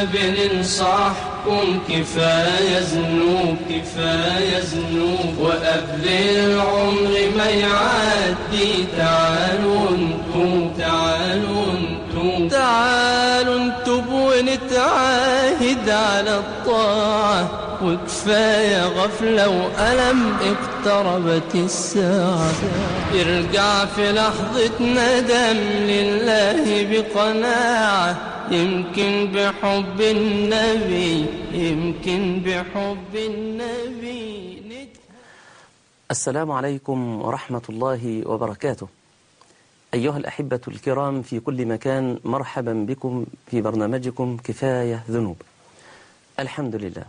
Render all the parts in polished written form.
بننصحكم كفاية ذنوب كفاية ذنوب، وقبل العمر ما يعدي تعالوا انتم تعالوا انتم تعالوا انتم ونتعاهد على الطاعة، وكفاية غفلة وألم اقتربت الساعة. يرجع في لحظة ندم لله بقناعة، يمكن بحب النبي يمكن بحب النبي. السلام عليكم ورحمة الله وبركاته. أيها الأحبة الكرام في كل مكان، مرحبا بكم في برنامجكم كفاية ذنوب. الحمد لله،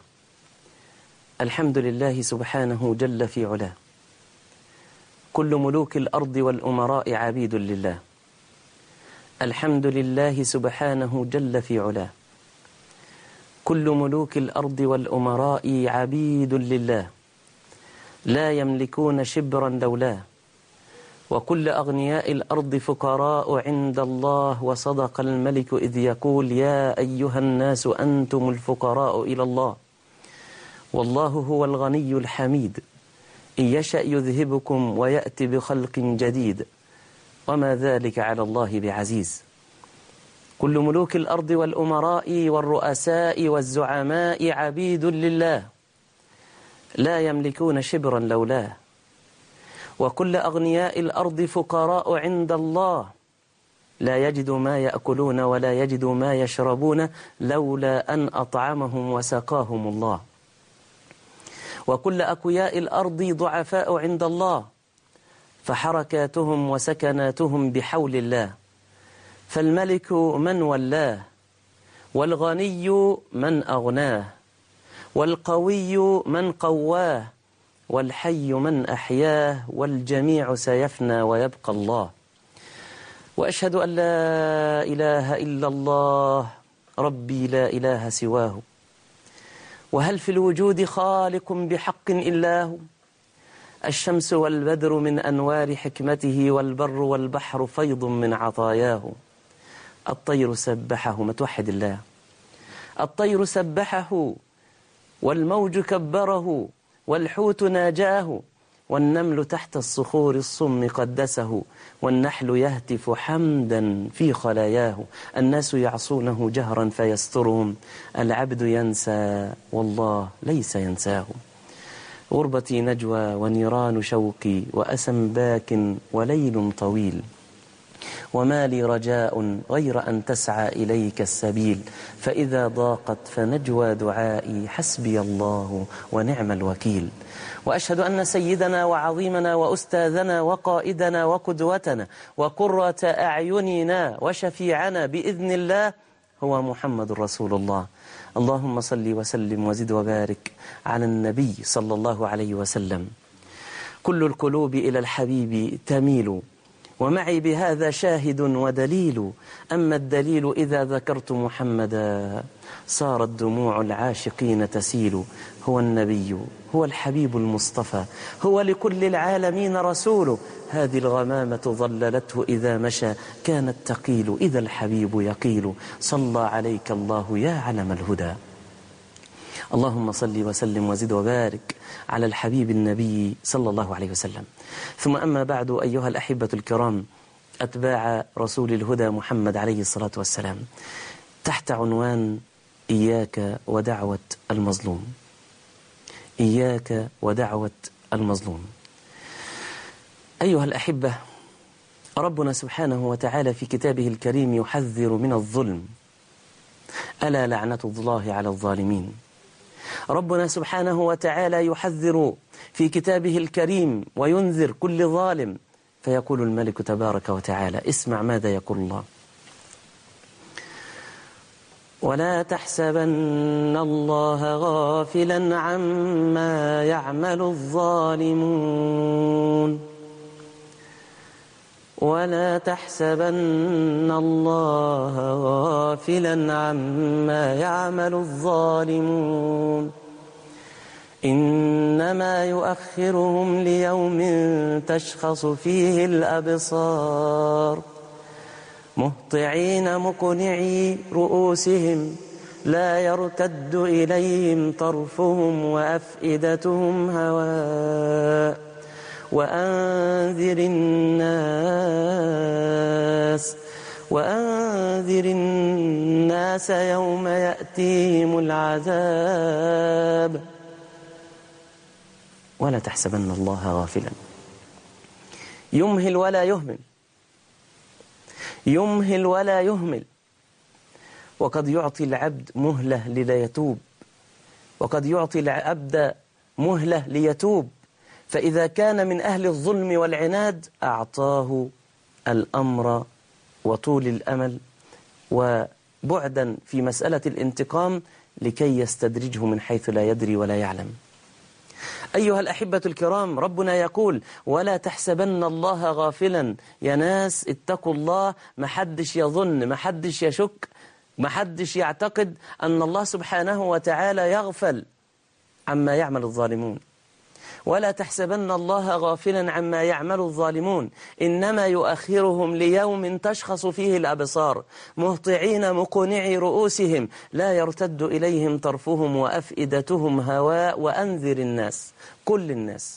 الحمد لله سبحانه جل في علاه. كل ملوك الأرض والأمراء عبيد لله. الحمد لله سبحانه جل في علاه. كل ملوك الأرض والأمراء عبيد لله، لا يملكون شبرا لولاه. وكل أغنياء الأرض فقراء عند الله، وصدق الملك إذ يقول يا أيها الناس أنتم الفقراء إلى الله والله هو الغني الحميد، إن يشأ يذهبكم ويأتي بخلق جديد وما ذلك على الله بعزيز. كل ملوك الأرض والأمراء والرؤساء والزعماء عبيد لله، لا يملكون شبرا لولاه. وكل أغنياء الأرض فقراء عند الله، لا يجدوا ما يأكلون ولا يجدوا ما يشربون لولا أن أطعمهم وسقاهم الله. وكل أقوياء الأرض ضعفاء عند الله، فحركاتهم وسكناتهم بحول الله. فالملك من ولاه، والغني من أغناه، والقوي من قواه، والحي من أحياه، والجميع سيفنى ويبقى الله. وأشهد أن لا إله إلا الله ربي لا إله سواه. وهل في الوجود خالق بحق إلا هو؟ الشمس والبدر من أنوار حكمته، والبر والبحر فيض من عطاياه. الطير سبحه، ما توحد الله. الطير سبحه، والموج كبره، والحوت ناجاه، والنمل تحت الصخور الصم قدسه، والنحل يهتف حمدا في خلاياه. الناس يعصونه جهرا فيسترهم، العبد ينسى والله ليس ينساه. غربتي نجوى ونيران شوقي، وأسم باك وليل طويل، وما لي رجاء غير أن تسعى إليك السبيل. فإذا ضاقت فنجوى دعائي، حسبي الله ونعم الوكيل. وأشهد أن سيدنا وعظيمنا وأستاذنا وقائدنا وقدوتنا وقرة أعيننا وشفيعنا بإذن الله هو محمد رسول الله. اللهم صل وسلم وزد وبارك على النبي صلى الله عليه وسلم. كل القلوب إلى الحبيب تميل، ومعي بهذا شاهد ودليل. أما الدليل إذا ذكرت محمدا، صارت دموع العاشقين تسيل. هو النبي، هو الحبيب المصطفى، هو لكل العالمين رسول. هذه الغمامة ظللته إذا مشى، كانت تقيل إذا الحبيب يقيل. صلى عليك الله يا علم الهدى. اللهم صل وسلم وزد وبارك على الحبيب النبي صلى الله عليه وسلم. ثم أما بعد، أيها الأحبة الكرام، أتباع رسول الهدى محمد عليه الصلاة والسلام، تحت عنوان إياك ودعوة المظلوم. إياك ودعوة المظلوم. أيها الأحبة، ربنا سبحانه وتعالى في كتابه الكريم يحذر من الظلم، ألا لعنة الله على الظالمين. ربنا سبحانه وتعالى يحذر في كتابه الكريم وينذر كل ظالم، فيقول الملك تبارك وتعالى، اسمع ماذا يقول الله: ولا تحسبن الله غافلا عما يعمل الظالمون، ولا تحسبن الله غافلا عما يعمل الظالمون، إنما يؤخرهم ليوم تشخص فيه الأبصار، مهطعين مقنعي رؤوسهم لا يرتد إليهم طرفهم وأفئدتهم هواء وأنذر الناس يوم يأتيهم العذاب ولا تحسبن الله غافلا يمهل ولا يهمل، يمهل ولا يهمل. وقد يعطي العبد مهلة ليتوب، وقد يعطي العبد مهلة ليتوب، فإذا كان من أهل الظلم والعناد أعطاه الأمر وطول الأمل وبعدا في مسألة الانتقام لكي يستدرجه من حيث لا يدري ولا يعلم. أيها الأحبة الكرام، ربنا يقول ولا تحسبن الله غافلا. يا ناس اتقوا الله، محدش يظن، محدش يشك، محدش يعتقد أن الله سبحانه وتعالى يغفل عما يعمل الظالمون. ولا تحسبن الله غافلا عما يعمل الظالمون، إنما يؤخرهم ليوم تشخص فيه الأبصار مهطعين مقنعي رؤوسهم لا يرتد إليهم طرفهم وأفئدتهم هواء وأنذر الناس. كل الناس،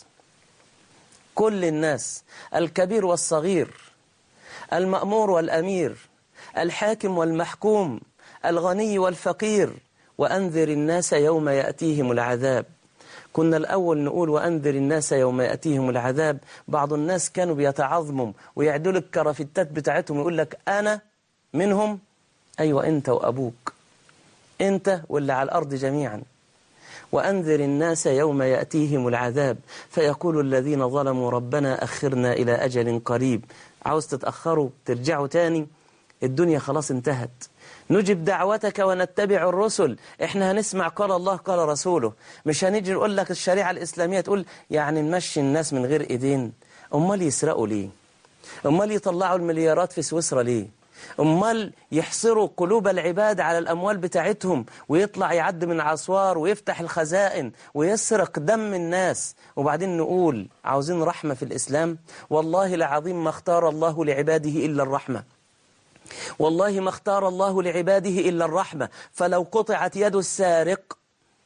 كل الناس، الكبير والصغير، المأمور والأمير، الحاكم والمحكوم، الغني والفقير، وأنذر الناس يوم يأتيهم العذاب. كنا الأول نقول وأنذر الناس يوم يأتيهم العذاب، بعض الناس كانوا بيتعظموا ويعدلوا الكرافتات بتاعتهم ويقول لك أنا منهم. أيوة، أنت وأبوك، أنت واللي على الأرض جميعا. وأنذر الناس يوم يأتيهم العذاب فيقول الذين ظلموا ربنا أخرنا إلى أجل قريب. عاوز تتأخروا ترجعوا تاني؟ الدنيا خلاص انتهت. نجب دعوتك ونتبع الرسل، احنا هنسمع قال الله قال رسوله، مش هنيجي نقول لك الشريعة الإسلامية تقول يعني نمشي الناس من غير ايدين. امال يسرقوا ليه؟ امال يطلعوا المليارات في سويسرا ليه؟ امال يحصروا قلوب العباد على الأموال بتاعتهم ويطلع يعد من عصوار ويفتح الخزائن ويسرق دم الناس، وبعدين نقول عاوزين رحمة في الإسلام؟ والله العظيم ما اختار الله لعباده إلا الرحمة، والله ما اختار الله لعباده إلا الرحمة. فلو قطعت يد السارق،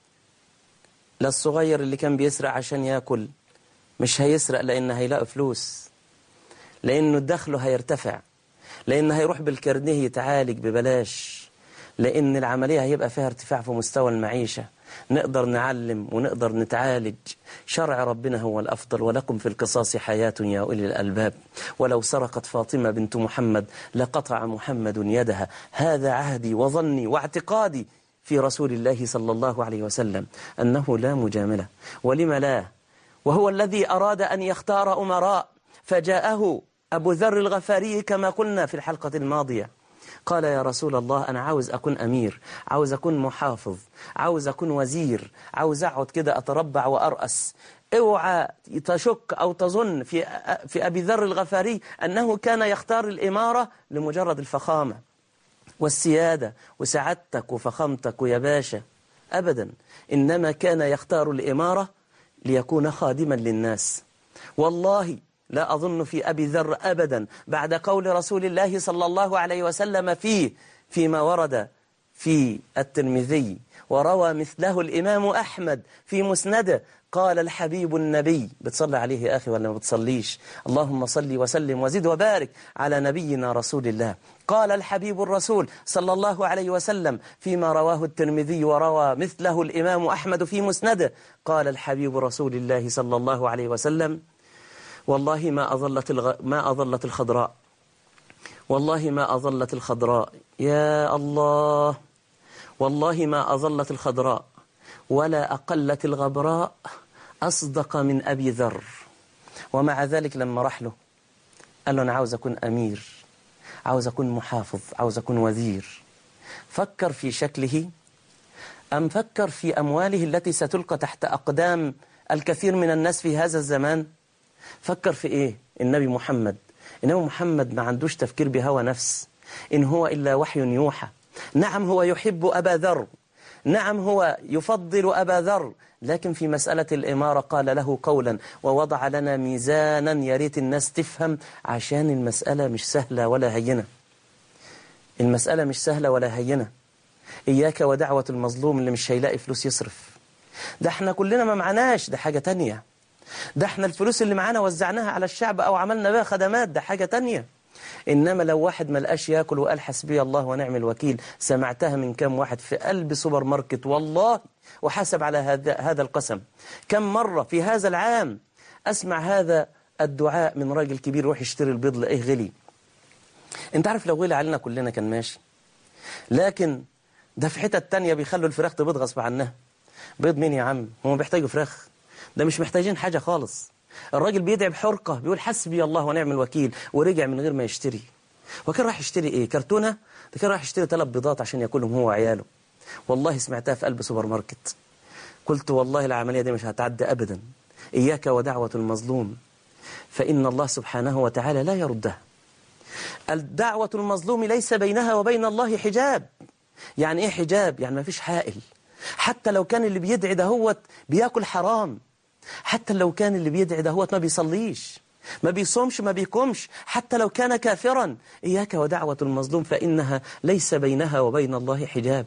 للصغير اللي كان بيسرق عشان يأكل مش هيسرق لأنه هيلاقي فلوس، لأنه دخله هيرتفع، لأنه هيروح بالكرنيه يتعالج ببلاش، لأن العملية هيبقى فيها ارتفاع في مستوى المعيشة، نقدر نعلم ونقدر نتعالج. شرع ربنا هو الأفضل، ولكم في القصاص حياة يا أولي الألباب. ولو سرقت فاطمة بنت محمد لقطع محمد يدها. هذا عهدي وظني واعتقادي في رسول الله صلى الله عليه وسلم أنه لا مجاملة. ولم لا؟ وهو الذي أراد أن يختار أمراء، فجاءه أبو ذر الغفاري كما قلنا في الحلقة الماضية، قال يا رسول الله أنا عاوز أكون أمير، عاوز أكون محافظ، عاوز أكون وزير، عاوز أقعد كده أتربع وأرأس. اوعى تشك أو تظن في أبي ذر الغفاري أنه كان يختار الإمارة لمجرد الفخامة والسيادة وسعادتك وفخامتك ويا باشا، أبدا، إنما كان يختار الإمارة ليكون خادما للناس. والله لا أظن في أبي ذر أبدا بعد قول رسول الله صلى الله عليه وسلم فيما ورد في الترمذي وروى مثله الإمام أحمد في مسنده، قال الحبيب النبي، بتصلي عليه يا أخي ولا ما بتصليش؟ اللهم صل وسلم وزد وبارك على نبينا رسول الله. قال الحبيب الرسول صلى الله عليه وسلم فيما رواه الترمذي وروى مثله الإمام أحمد في مسنده، قال الحبيب رسول الله صلى الله عليه وسلم والله ما أظلت الخضراء، والله ما أظلت الخضراء، يا الله، والله ما أظلت الخضراء ولا أقلت الغبراء أصدق من أبي ذر. ومع ذلك لما راح له قال له أنا عاوز أكون أمير، عاوز أكون محافظ، عاوز أكون وزير. فكر في شكله أم فكر في أمواله التي ستلقى تحت أقدام الكثير من الناس في هذا الزمان؟ فكر في إيه؟ النبي محمد ما عندوش تفكير بهوى نفس، إن هو إلا وحي يوحى. نعم هو يحب أبا ذر، نعم هو يفضل أبا ذر، لكن في مسألة الإمارة قال له قولا ووضع لنا ميزانا يا ريت الناس تفهم، عشان المسألة مش سهلة ولا هينة، المسألة مش سهلة ولا هينة. إياك ودعوة المظلوم اللي مش هيلاقي فلوس يصرف. ده احنا كلنا ما معناش، ده حاجة تانية. ده احنا الفلوس اللي معانا وزعناها على الشعب أو عملنا بها خدمات، ده حاجة تانية. إنما لو واحد ما لقاش ياكل وقال حسبي الله ونعم الوكيل، سمعتها من كم واحد في قلب سوبر ماركت والله، وحسب على هذا القسم. كم مرة في هذا العام أسمع هذا الدعاء من راجل كبير روح يشتري البيض لإيه غلي. انت عارف لو غلي علينا كلنا كان ماشي، لكن ده في حتة تانية بيخلوا الفراخ تبيض غصب عنها. بيض مين يا عم؟ هم بيحتاجوا فراخ؟ ده مش محتاجين حاجة خالص. الراجل بيدعي بحرقة بيقول حسبي الله ونعم الوكيل ورجع من غير ما يشتري. وكان راح يشتري ايه؟ كرتونة؟ ده كان راح يشتري 3 بيضات عشان ياكلهم هو وعياله. والله سمعتها في قلب سوبر ماركت، قلت والله العملية دي مش هتعدي أبدا. إياك ودعوة المظلوم فإن الله سبحانه وتعالى لا يردها. الدعوة المظلوم ليس بينها وبين الله حجاب. يعني إيه حجاب؟ يعني ما فيش حائل. حتى لو كان اللي بيدعي دهوت بياكل حرام، حتى لو كان اللي بيدعي دهوت ما بيصليش، ما بيصومش، ما بيقومش، حتى لو كان كافرا، إياك ودعوة المظلوم فإنها ليس بينها وبين الله حجاب.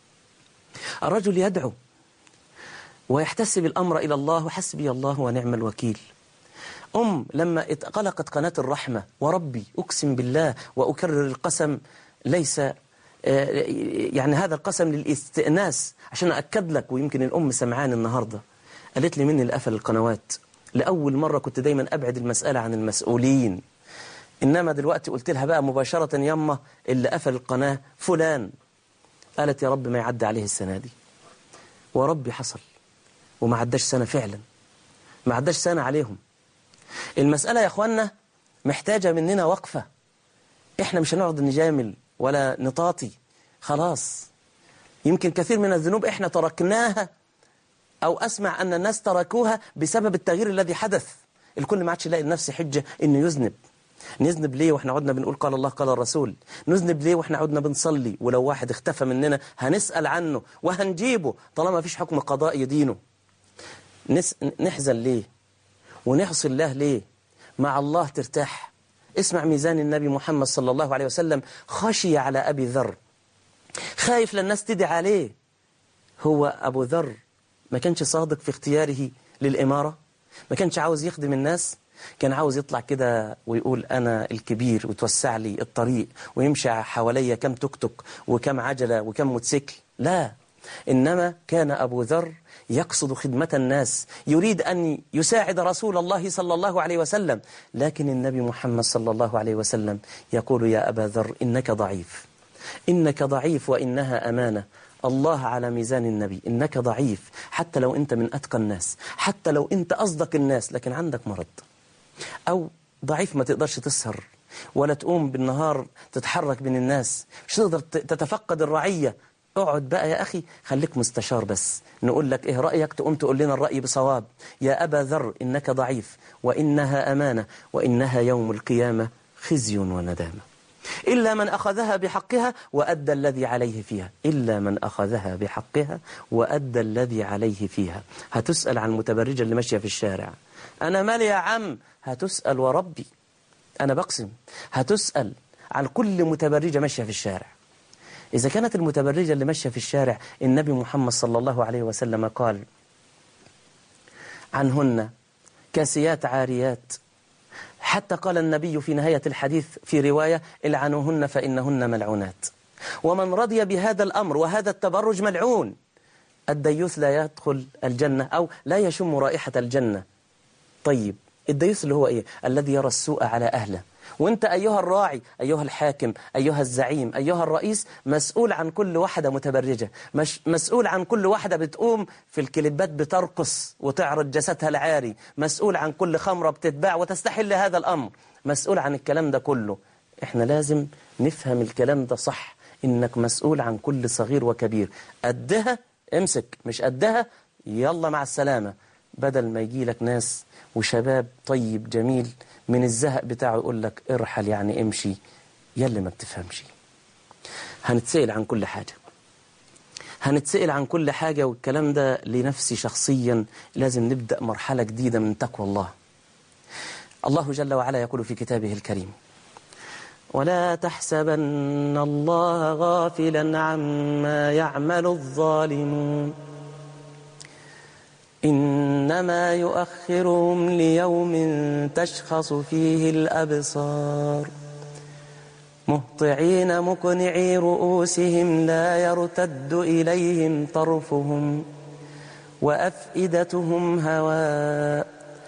الرجل يدعو ويحتسب الأمر إلى الله وحسبي الله ونعم الوكيل. لما اتغلقت قناة الرحمة، وربي أقسم بالله وأكرر القسم، ليس يعني هذا القسم للاستئناس عشان أأكد لك، ويمكن الأم سمعان النهاردة قالت لي مني اللي قفل القنوات. لأول مرة كنت دايما أبعد المسألة عن المسؤولين، إنما دلوقتي قلت لها بقى مباشرة يما اللي قفل القناة فلان. قالت يا رب ما يعدي عليه السنة دي. وربي حصل وما عداش سنة فعلا، ما عداش سنة عليهم. المسألة يا أخوانا محتاجة مننا وقفة. إحنا مش هنقعد نجامل ولا نطاطي خلاص. يمكن كثير من الذنوب إحنا تركناها، أو أسمع أن الناس تركوها بسبب التغيير الذي حدث. الكل ما عادش يلاقي لنفسه حجة إنه يذنب. نذنب ليه وإحنا عدنا بنقول قال الله قال الرسول؟ نذنب ليه وإحنا عدنا بنصلي؟ ولو واحد اختفى مننا هنسأل عنه وهنجيبه طالما ما فيش حكم قضاء يدينه. نحزن ليه ونحصي الله ليه؟ مع الله ترتاح. اسمع ميزان النبي محمد صلى الله عليه وسلم، خشي على أبي ذر، خايف للناس تدعي عليه. هو أبو ذر ما كانش صادق في اختياره للإمارة، ما كانش عاوز يخدم الناس، كان عاوز يطلع كده ويقول أنا الكبير وتوسع لي الطريق ويمشي حواليا كم توك توك وكم عجلة وكم موتوسيكل. لا، إنما كان أبو ذر يقصد خدمة الناس، يريد أن يساعد رسول الله صلى الله عليه وسلم. لكن النبي محمد صلى الله عليه وسلم يقول يا أبا ذر إنك ضعيف، إنك ضعيف وإنها أمانة. الله على ميزان النبي، إنك ضعيف حتى لو أنت من أتقى الناس، حتى لو أنت أصدق الناس، لكن عندك مرض أو ضعيف ما تقدرش تسهر ولا تقوم بالنهار تتحرك بين الناس، مش تقدر تتفقد الرعية. اقعد بقى يا أخي خليك مستشار بس، نقول لك إيه رأيك تقوم تقول لنا الرأي بصواب. يا أبا ذر إنك ضعيف وإنها أمانة وإنها يوم القيامة خزي وندامة، إلا من أخذها بحقها وأدى الذي عليه فيها، إلا من أخذها بحقها وأدى الذي عليه فيها. هتسأل عن المتبرجة اللي ماشية في الشارع، أنا مالي يا عم؟ هتسأل وربي، أنا بقسم هتسأل عن كل متبرجة ماشية في الشارع. إذا كانت المتبرجة اللي ماشية في الشارع النبي محمد صلى الله عليه وسلم قال عنهن كاسيات عاريات، حتى قال النبي في نهاية الحديث في رواية العنوهن فإنهن ملعونات. ومن رضي بهذا الأمر وهذا التبرج ملعون. الديوث لا يدخل الجنة أو لا يشم رائحة الجنة. طيب الديوث اللي هو إيه؟ الذي يرى السوء على أهله. وانت أيها الراعي، أيها الحاكم، أيها الزعيم، أيها الرئيس، مسؤول عن كل واحدة متبرجة، مسؤول عن كل واحدة بتقوم في الكليبات بترقص وتعرض جسدها العاري، مسؤول عن كل خمرة بتتباع وتستحل هذا الأمر، مسؤول عن الكلام ده كله. احنا لازم نفهم الكلام ده صح، إنك مسؤول عن كل صغير وكبير. قدها امسك، مش قدها يلا مع السلامة. بدل ما يجي لك ناس وشباب طيب جميل من الزهق بتاعه يقول لك ارحل يعني امشي، يلي ما بتفهمش. هنتسأل عن كل حاجة، هنتسأل عن كل حاجة، والكلام ده لنفسي شخصيا لازم نبدأ مرحلة جديدة من تقوى الله. الله جل وعلا يقول في كتابه الكريم ولا تحسبن الله غافلا عما يعمل الظالمون إنما يؤخرهم ليوم تشخص فيه الأبصار مهطعين مقنعي رؤوسهم لا يرتد إليهم طرفهم وأفئدتهم هواء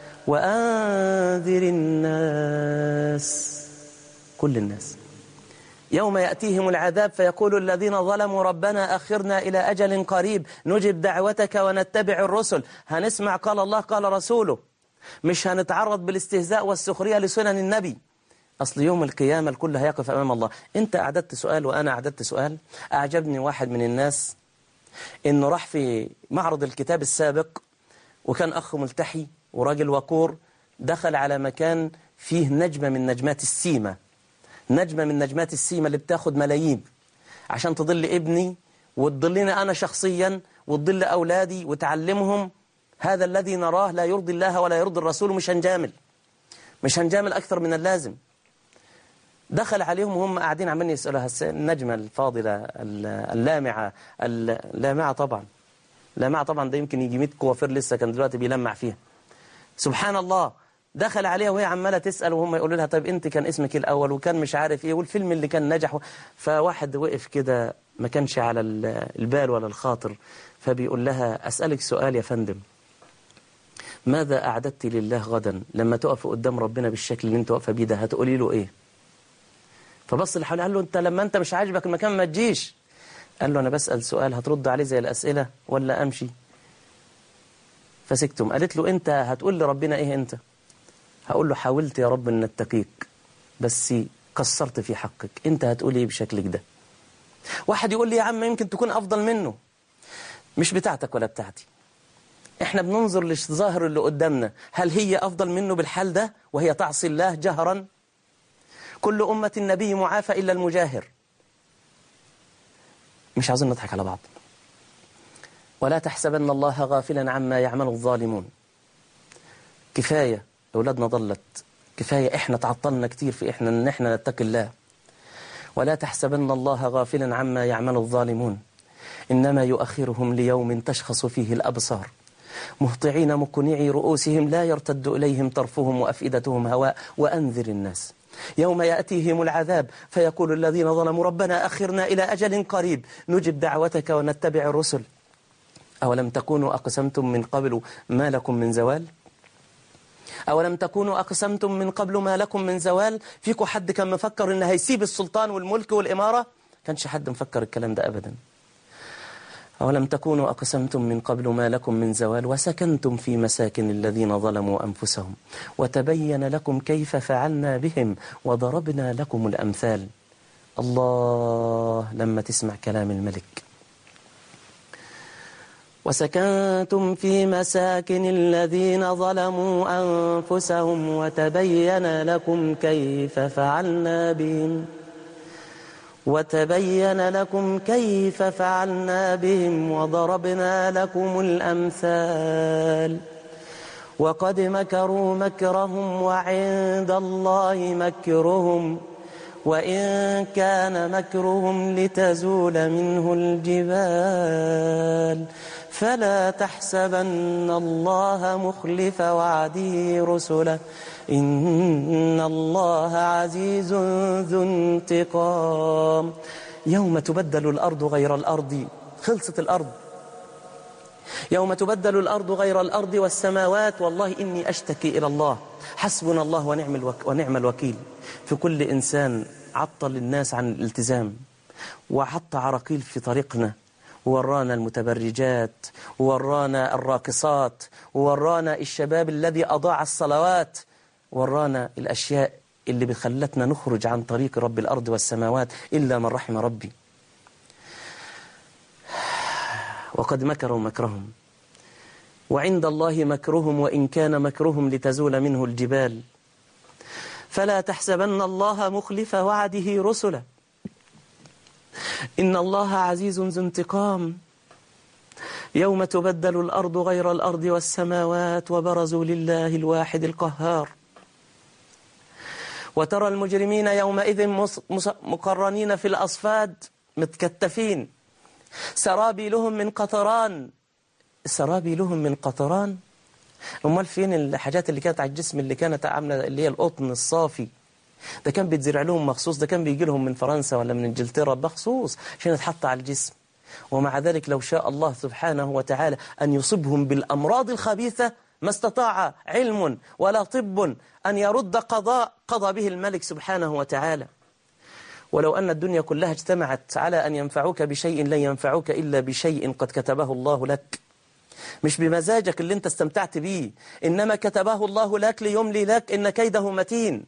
وأنذر الناس كل الناس يوم يأتيهم العذاب فيقول الذين ظلموا ربنا أخرنا إلى أجل قريب نجب دعوتك ونتبع الرسل. هنسمع قال الله قال رسوله، مش هنتعرض بالاستهزاء والسخرية لسنن النبي. أصل يوم القيامة الكل هيقف أمام الله. أنت أعددت سؤال وأنا أعددت سؤال. أعجبني واحد من الناس إنه راح في معرض الكتاب السابق وكان أخ ملتحي وراجل وقور، دخل على مكان فيه نجمة من نجمات السيمة، نجمة من نجمات السيمة اللي بتاخد ملايين عشان تضل ابني وتضلني أنا شخصيا وتضل أولادي وتعلمهم هذا الذي نراه لا يرضي الله ولا يرضي الرسول. مش هنجامل أكثر من اللازم. دخل عليهم وهم قاعدين عمالين يسألوا النجمة الفاضلة اللامعة طبعا ده يمكن يجي 100 كوافير لسه كان دلوقتي بيلمع فيها. سبحان الله. دخل عليها وهي عمالة تسأل وهم يقولوا لها طيب انت كان اسمك ايه الأول وكان مش عارف ايه والفيلم اللي كان نجح. فواحد وقف كده ما كانش على البال ولا الخاطر، فبيقول لها أسألك سؤال يا فندم، ماذا أعددت لله غدا لما تقف قدام ربنا بالشكل اللي انت واقفه بيه ده هتقولي له ايه؟ فبص اللي حواليه قال له انت لما انت مش عاجبك المكان ما تجيش. قال له انا بسأل سؤال هترد عليه زي الأسئلة ولا امشي؟ فسكتم. قالت له انت هتقول لربنا ايه انت؟ هقول له حاولت يا رب ان اتقيك بس قصرت في حقك، انت هتقول ايه بشكلك ده؟ واحد يقول لي يا عم يمكن تكون افضل منه. مش بتاعتك ولا بتاعتي، احنا بننظر للظاهر اللي قدامنا، هل هي افضل منه بالحال ده وهي تعصي الله جهرا؟ كل أمة النبي معافى إلا المجاهر. مش عاوزين نضحك على بعض. ولا تحسبن الله غافلا عما يعمل الظالمون. كفاية أولادنا ضلت، كفاية إحنا تعطلنا كتير في إن إحنا نتقي الله. ولا تحسبن الله غافلا عما يعمل الظالمون إنما يؤخرهم ليوم تشخص فيه الأبصار مهطعين مقنعي رؤوسهم لا يرتد إليهم طرفهم وأفئدتهم هواء وأنذر الناس يوم يأتيهم العذاب فيقول الذين ظلموا ربنا أخرنا إلى أجل قريب نجب دعوتك ونتبع الرسل أولم تكونوا أقسمتم من قبل ما لكم من زوال؟ أولم تكونوا أقسمتم من قبل ما لكم من زوال؟ فيكم حد كان مفكر إنه هيسيب السلطان والملك والإمارة؟ كانش حد مفكر الكلام ده أبدا. أولم تكونوا أقسمتم من قبل ما لكم من زوال وسكنتم في مساكن الذين ظلموا أنفسهم وتبين لكم كيف فعلنا بهم وضربنا لكم الأمثال. الله لما تسمع كلام الملك. وسكنتم في مساكن الذين ظلموا أنفسهم وتبين لكم كيف فعلنا بهم وضربنا لكم الأمثال وقد مكروا مكرهم وعند الله مكرهم وإن كان مكرهم لتزول منه الجبال فلا تحسبن الله مخلف وعده رسله إن الله عزيز ذو انتقام. يوم تبدل الأرض غير الأرض. خلصت الأرض. يوم تبدل الأرض غير الأرض والسماوات. والله إني أشتكي إلى الله. حسبنا الله ونعم الوكيل في كل إنسان عطل الناس عن الالتزام وحط عراقيل في طريقنا وورانا المتبرجات وورانا الراقصات وورانا الشباب الذي أضاع الصلوات وورانا الأشياء اللي بخلتنا نخرج عن طريق رب الأرض والسماوات إلا من رحم ربي. وقد مكروا مكرهم وعند الله مكرهم وإن كان مكرهم لتزول منه الجبال فلا تحسبن الله مخلف وعده رسله إن الله عزيز ذو انتقام. يوم تبدل الأرض غير الأرض والسماوات وبرزوا لله الواحد القهار وترى المجرمين يومئذ مقرنين في الأصفاد متكتفين سرابيلهم من قطران. سرابيلهم من قطران، أمال فين الحاجات اللي كانت على الجسم اللي كانت عاملة اللي هي القطن الصافي؟ ده كان بيتزرع لهم مخصوص، ده كان بيجي لهم من فرنسا ولا من انجلترا مخصوص عشان يتحط على الجسم. ومع ذلك لو شاء الله سبحانه وتعالى أن يصيبهم بالأمراض الخبيثة ما استطاع علم ولا طب أن يرد قضاء قضى به الملك سبحانه وتعالى. ولو أن الدنيا كلها اجتمعت على أن ينفعوك بشيء لن ينفعوك إلا بشيء قد كتبه الله لك، مش بمزاجك اللي انت استمتعت بيه، إنما كتبه الله لك ليملي لك إن كيده متين.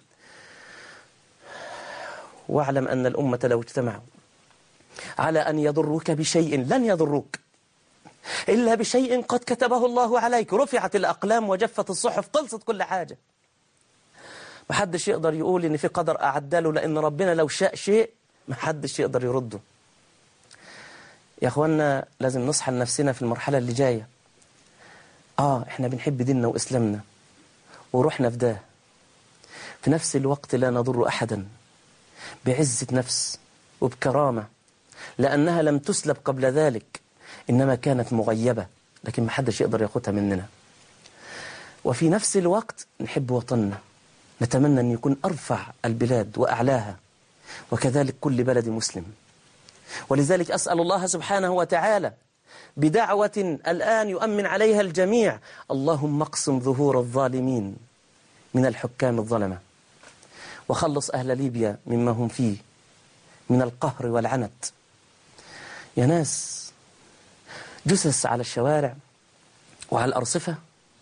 واعلم أن الأمة لو اجتمعوا على أن يضروك بشيء لن يضروك إلا بشيء قد كتبه الله عليك. رفعت الأقلام وجفت الصحف، خلصت كل حاجة. محدش يقدر يقول إن في قدر أعدله، لأن ربنا لو شاء شيء محدش يقدر يرده. يا أخوانا لازم نصحى لنفسنا في المرحلة اللي جاية. إحنا بنحب ديننا وإسلامنا وروحنا في ده، في نفس الوقت لا نضر أحدا، بعزة نفس وبكرامة، لأنها لم تسلب قبل ذلك، إنما كانت مغيبة لكن محدش يقدر ياخدها مننا. وفي نفس الوقت نحب وطننا، نتمنى أن يكون أرفع البلاد وأعلاها، وكذلك كل بلد مسلم. ولذلك أسأل الله سبحانه وتعالى بدعوة الآن يؤمن عليها الجميع: اللهم اقسم ظهور الظالمين من الحكام الظلمة، وخلص أهل ليبيا مما هم فيه من القهر والعنت. يا ناس، جثث على الشوارع وعلى الأرصفة.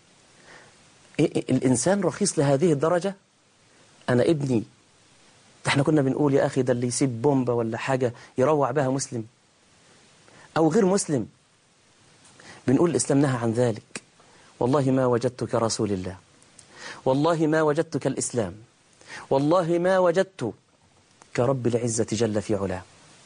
الإنسان رخيص لهذه الدرجة؟ أنا ابني، احنا كنا بنقول يا أخي ده اللي يسيب بومبا ولا حاجة يروع بها مسلم أو غير مسلم، بنقول الإسلام نهى عن ذلك. والله ما وجدت كرسول الله، والله ما وجدت كالإسلام، والله ما وجدت كرب العزة جل في علاه.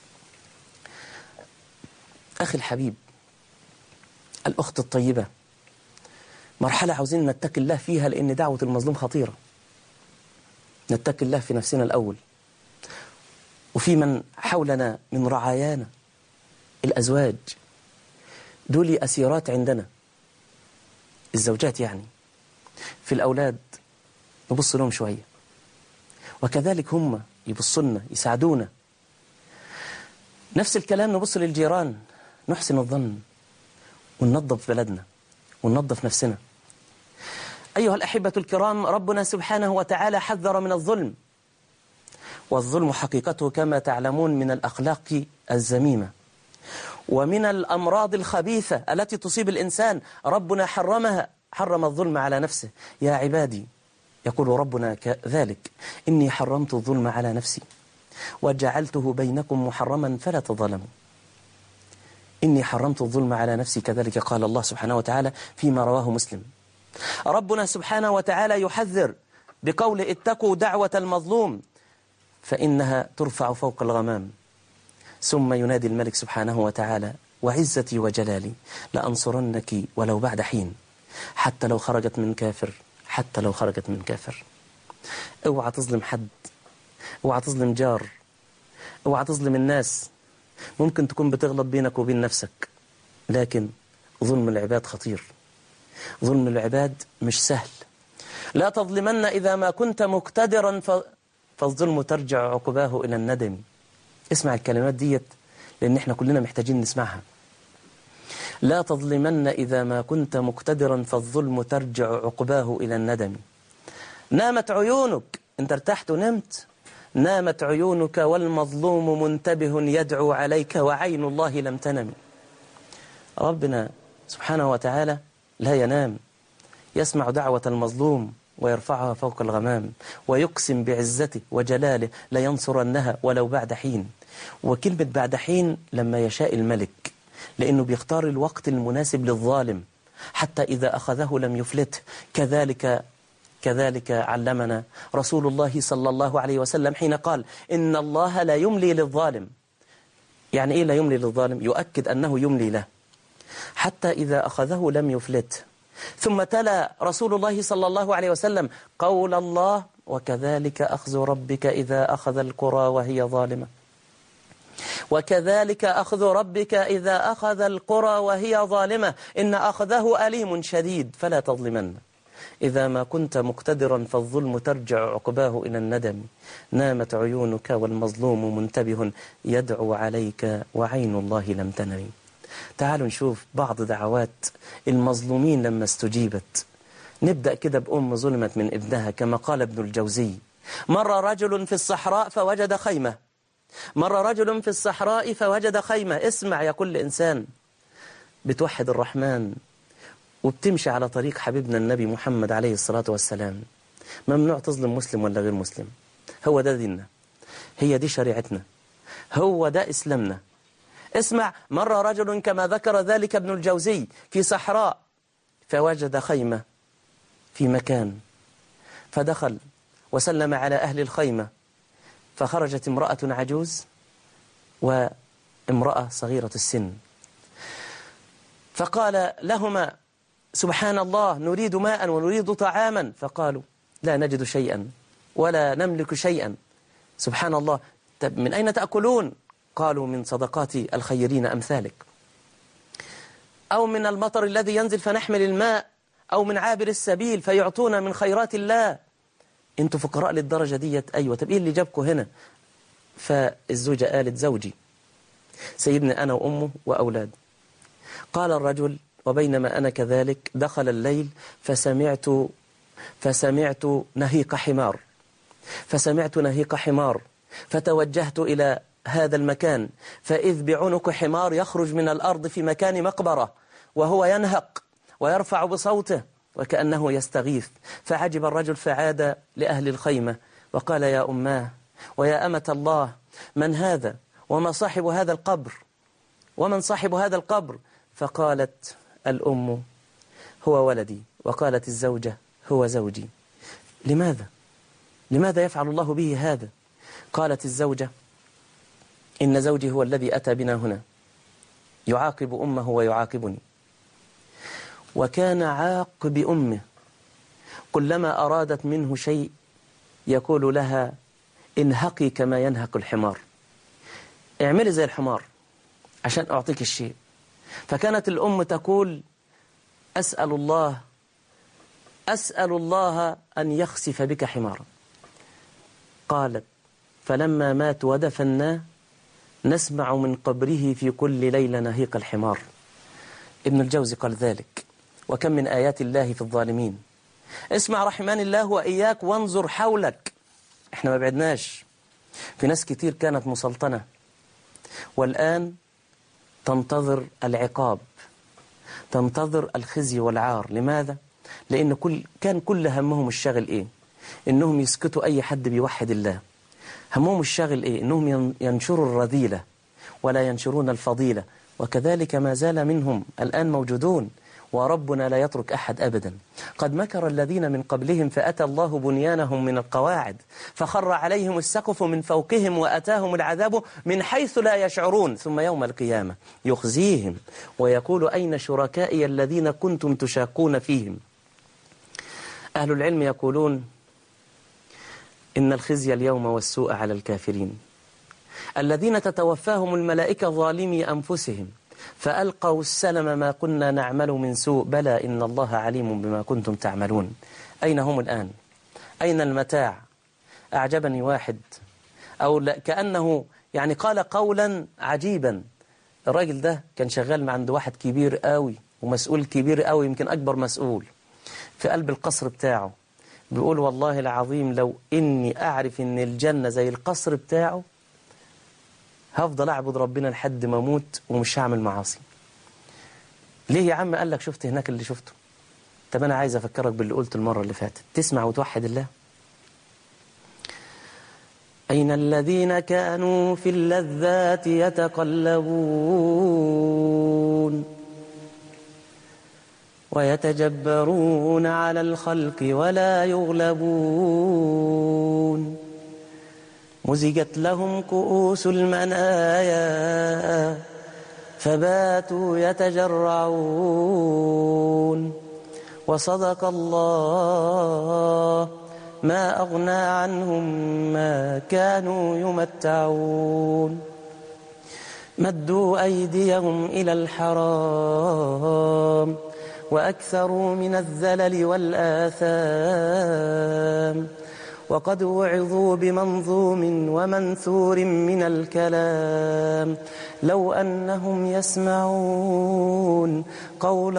أخي الحبيب، الأخت الطيبة، مرحلة عاوزين نتقي الله فيها، لأن دعوة المظلوم خطيرة. نتقي الله في نفسنا الأول، وفي من حولنا من رعايانا. الأزواج دول أسيرات عندنا، الزوجات يعني. في الأولاد نبص لهم شوية، وكذلك هم يبصلنا يساعدونا. نفس الكلام نبص للجيران، نحسن الظن وننظف بلدنا وننظف نفسنا. أيها الأحبة الكرام، ربنا سبحانه وتعالى حذر من الظلم، والظلم حقيقته كما تعلمون من الأخلاق الذميمة ومن الأمراض الخبيثة التي تصيب الإنسان. ربنا حرم الظلم على نفسه. يا عبادي، يقول ربنا كذلك: إني حرمت الظلم على نفسي وجعلته بينكم محرما فلا تظلموا. إني حرمت الظلم على نفسي، كذلك قال الله سبحانه وتعالى فيما رواه مسلم. ربنا سبحانه وتعالى يحذر بقول: اتقوا دعوة المظلوم فإنها ترفع فوق الغمام. ثم ينادي الملك سبحانه وتعالى: وعزتي وجلالي لأنصرنك ولو بعد حين، حتى لو خرجت من كافر، حتى لو خرجت من كافر. اوعى تظلم حد، اوعى تظلم جار، اوعى تظلم الناس. ممكن تكون بتغلط بينك وبين نفسك، لكن ظلم العباد خطير. ظلم العباد مش سهل. لا تظلمن إذا ما كنت مقتدرا فالظلم ترجع عقباه إلى الندم. اسمع الكلمات ديت، لأن احنا كلنا محتاجين نسمعها. لا تظلمن إذا ما كنت مقتدرا فالظلم ترجع عقباه إلى الندم. نامت عيونك، انت ارتحت ونمت، نامت عيونك والمظلوم منتبه يدعو عليك وعين الله لم تنم. ربنا سبحانه وتعالى لا ينام، يسمع دعوة المظلوم ويرفعها فوق الغمام، ويقسم بعزته وجلاله لينصرنها ولو بعد حين. وكلمة بعد حين لما يشاء الملك، لأنه بيختار الوقت المناسب للظالم حتى إذا أخذه لم يفلته. كذلك علمنا رسول الله صلى الله عليه وسلم حين قال: إن الله لا يملي للظالم. يعني إيه لا يملي للظالم؟ يؤكد أنه يملي له حتى إذا أخذه لم يفلته. ثم تلا رسول الله صلى الله عليه وسلم قول الله وكذلك أخذ ربك إذا أخذ القرى وهي ظالمة وكذلك أخذ ربك إذا أخذ القرى وهي ظالمة إن أخذه أليم شديد فلا تظلمن إذا ما كنت مقتدرا فالظلم ترجع عقباه إلى الندم نامت عيونك والمظلوم منتبه يدعو عليك وعين الله لم تنم. تعالوا نشوف بعض دعوات المظلومين لما استجيبت. نبدأ كده بأم ظلمت من ابنها كما قال ابن الجوزي: مر رجل في الصحراء فوجد خيمة. مر رجل في الصحراء فوجد خيمة. اسمع يا كل إنسان بتوحد الرحمن وبتمشي على طريق حبيبنا النبي محمد عليه الصلاة والسلام. ممنوع تظلم مسلم ولا غير مسلم. هو ده ديننا، هي دي شريعتنا، هو ده إسلامنا. اسمع: مر رجل كما ذكر ذلك ابن الجوزي في صحراء فوجد خيمة في مكان فدخل وسلم على أهل الخيمة فخرجت امرأة عجوز وامرأة صغيرة السن فقال لهما: سبحان الله، نريد ماء ونريد طعاما. فقالوا: لا نجد شيئا ولا نملك شيئا. سبحان الله، من أين تأكلون؟ قالوا: من صدقات الخيرين أمثالك، أو من المطر الذي ينزل فنحمل الماء، أو من عابر السبيل فيعطونا من خيرات الله. انتوا فقراء للدرجة ديت؟ أيوة. طب إيه اللي جابكم هنا؟ فالزوجة قالت: زوجي سيبني أنا وأمه وأولاد. قال الرجل: وبينما أنا كذلك دخل الليل فسمعت نهيق حمار فتوجهت إلى هذا المكان فإذ بعنق حمار يخرج من الأرض في مكان مقبرة وهو ينهق ويرفع بصوته وكأنه يستغيث. فعجب الرجل فعاد لأهل الخيمة وقال: يا أماه ويا أمة الله، من هذا وما صاحب هذا القبر ومن صاحب هذا القبر؟ فقالت الأم: هو ولدي. وقالت الزوجة: هو زوجي. لماذا يفعل الله به هذا؟ قالت الزوجة: إن زوجي هو الذي أتى بنا هنا يعاقب أمه ويعاقبني، وكان عاق بأمه، كلما أرادت منه شيء يقول لها: انهقي كما ينهق الحمار، اعملي زي الحمار عشان أعطيك الشيء. فكانت الأم تقول: أسأل الله أن يخسف بك حمارا. قالت: فلما مات ودفناه نسمع من قبره في كل ليلة نهيق الحمار. ابن الجوزي قال ذلك. وكم من آيات الله في الظالمين. اسمع رحمن الله وإياك وانظر حولك. احنا ما بعدناش. في ناس كتير كانت مسلطنة والآن تنتظر العقاب، تنتظر الخزي والعار. لماذا؟ لأن كان كل همهم الشاغل إيه؟ إنهم يسكتوا أي حد بيوحد الله. همهم الشاغل إيه؟ إنهم ينشروا الرذيلة ولا ينشرون الفضيلة. وكذلك ما زال منهم الآن موجودون، وربنا لا يترك أحد أبدا. قد مكر الذين من قبلهم فأتى الله بنيانهم من القواعد فخر عليهم السقف من فوقهم وأتاهم العذاب من حيث لا يشعرون ثم يوم القيامة يخزيهم ويقول: أين شركائي الذين كنتم تشاقون فيهم؟ أهل العلم يقولون: إن الخزي اليوم والسوء على الكافرين الذين تتوفاهم الملائكة ظالمي أنفسهم فألقوا السلم: ما كنا نعمل من سوء بلى إن الله عليم بما كنتم تعملون. أين هم الآن؟ أين المتاع؟ أعجبني واحد كأنه يعني قال قولا عجيبا. الراجل ده كان شغال عند واحد كبير قوي ومسؤول كبير قوي، يمكن أكبر مسؤول في قلب القصر بتاعه. بيقول: والله العظيم لو إني أعرف إن الجنة زي القصر بتاعه هفضل أعبد ربنا لحد ما أموت ومش هعمل معاصي. ليه يا عم؟ قال لك: شفت هناك اللي شفته. طب أنا عايز أفكرك باللي قلت المرة اللي فاتت، تسمع وتوحد الله. أين الذين كانوا في اللذات يتقلبون ويتجبرون على الخلق ولا يغلبون مزجت لهم كؤوس المنايا فباتوا يتجرعون وصدق الله ما أغنى عنهم ما كانوا يمتعون مدوا أيديهم إلى الحرام وأكثروا من الذلل والآثام وقد وعظوا بمنظوم ومنثور من الكلام لو أنهم يسمعون قول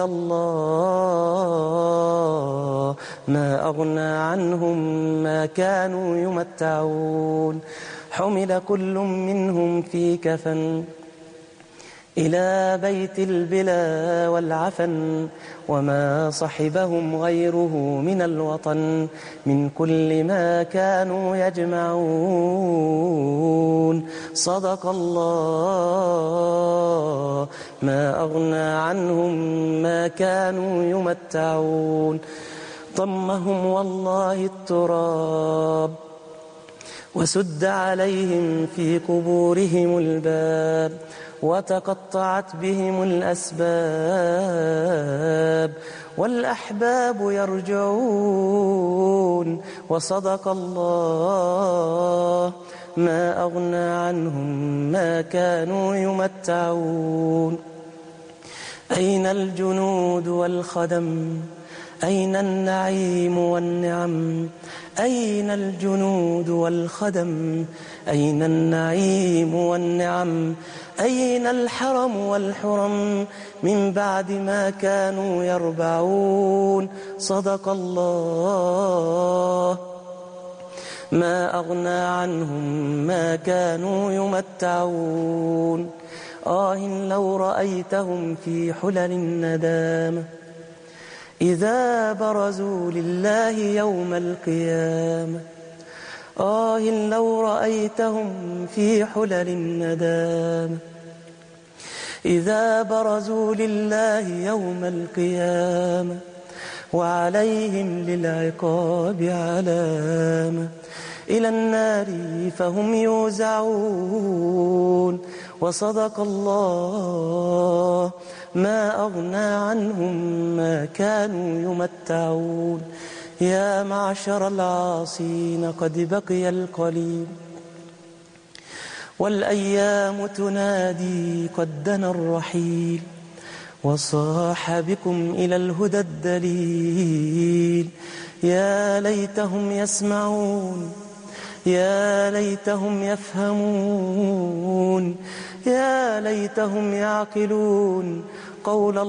الله ما أغنى عنهم ما كانوا يمتعون حمل كل منهم في كفن إلى بيت البلا والعفن وما صحبهم غيره من الوطن من كل ما كانوا يجمعون صدق الله ما أغنى عنهم ما كانوا يمتعون ضمهم والله التراب وسد عليهم في قبورهم الباب وتقطعت بهم الأسباب والأحباب يرجعون وصدق الله ما أغنى عنهم ما كانوا يمتعون أين الجنود والخدم أين النعيم والنعم أين الجنود والخدم أين النعيم والنعم أين الحرم والحرم من بعد ما كانوا يربعون صدق الله ما أغنى عنهم ما كانوا يمتعون لو رأيتهم في حلل الندامة إذا برزوا لله يوم القيامة لو رأيتهم في حلل الندامة إذا برزوا لله يوم القيامة وعليهم للعقاب علامة إلى النار فهم يوزعون وصدق الله ما أغنى عنهم ما كانوا يمتعون يا معشر العاصين قد بقي القليل والأيام تنادي قد دنا الرحيل وصاح بكم إلى الهدى الدليل يا ليتهم يسمعون يا ليتهم يفهمون يا ليتهم يعقلون قول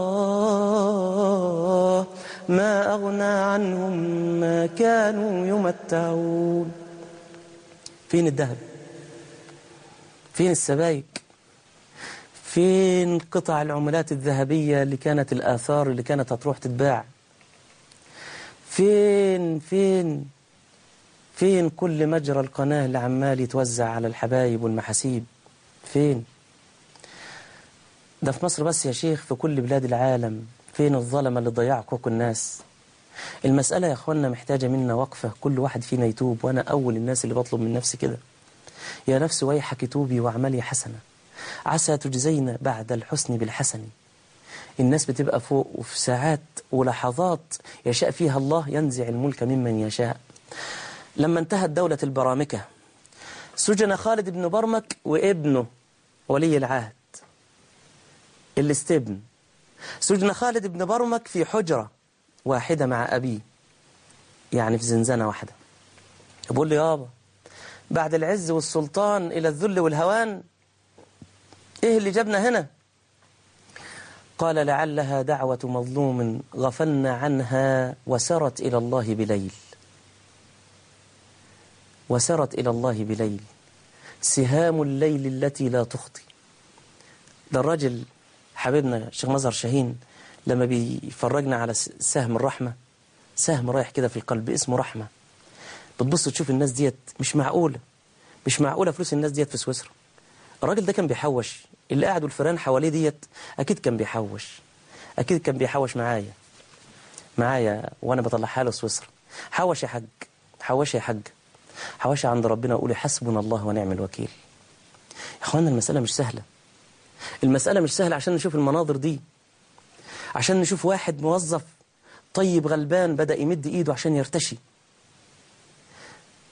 الله ما أغنى عنهم ما كانوا يمتعون. فين الذهب؟ فين السبائك؟ فين قطع العملات الذهبية اللي كانت الآثار اللي كانت هتروح تتباع؟ فين كل مجرى القناة اللي عمال يتوزع على الحبايب والمحاسيب؟ فين؟ ده في مصر بس يا شيخ، في كل بلاد العالم. فين الظلمة اللي ضيع حقوق الناس؟ المسألة يا أخوانا محتاجة منا وقفة، كل واحد فينا يتوب، وأنا أول الناس اللي بطلب من نفسي كده. يا نفس ويحك توبي واعملي حسنة عسى تجزين بعد الحسن بالحسن. الناس بتبقى فوق، وفي ساعات ولحظات يشاء فيها الله ينزع الملك ممن يشاء. لما انتهت دولة البرامكة سجن خالد بن برمك وابنه ولي العهد الاستبن. سجن خالد بن برمك في حجرة واحدة مع أبيه، يعني في زنزانة واحدة. بقول له يابا بعد العز والسلطان إلى الذل والهوان، إيه اللي جابنا هنا؟ قال لعلها دعوة مظلوم غفلنا عنها وسرت إلى الله بليل. وسرت إلى الله بليل سهام الليل التي لا تخطي. ده الراجل حبيبنا الشيخ مظهر شاهين لما بيفرجنا على سهم الرحمة، سهم رايح كده في القلب اسمه رحمة. بتبص تشوف الناس ديت مش معقولة فلوس الناس ديت في سويسرا. الراجل ده كان بيحوش، اللي قاعد والفيران حواليه ديت أكيد كان بيحوش معايا وأنا بطلعها له سويسرا. حوش يا حاج، حوش عند ربنا، وقولي حسبنا الله ونعم الوكيل. يا أخوانا المسألة مش سهلة عشان نشوف المناظر دي، عشان نشوف واحد موظف طيب غلبان بدأ يمد إيده عشان يرتشي.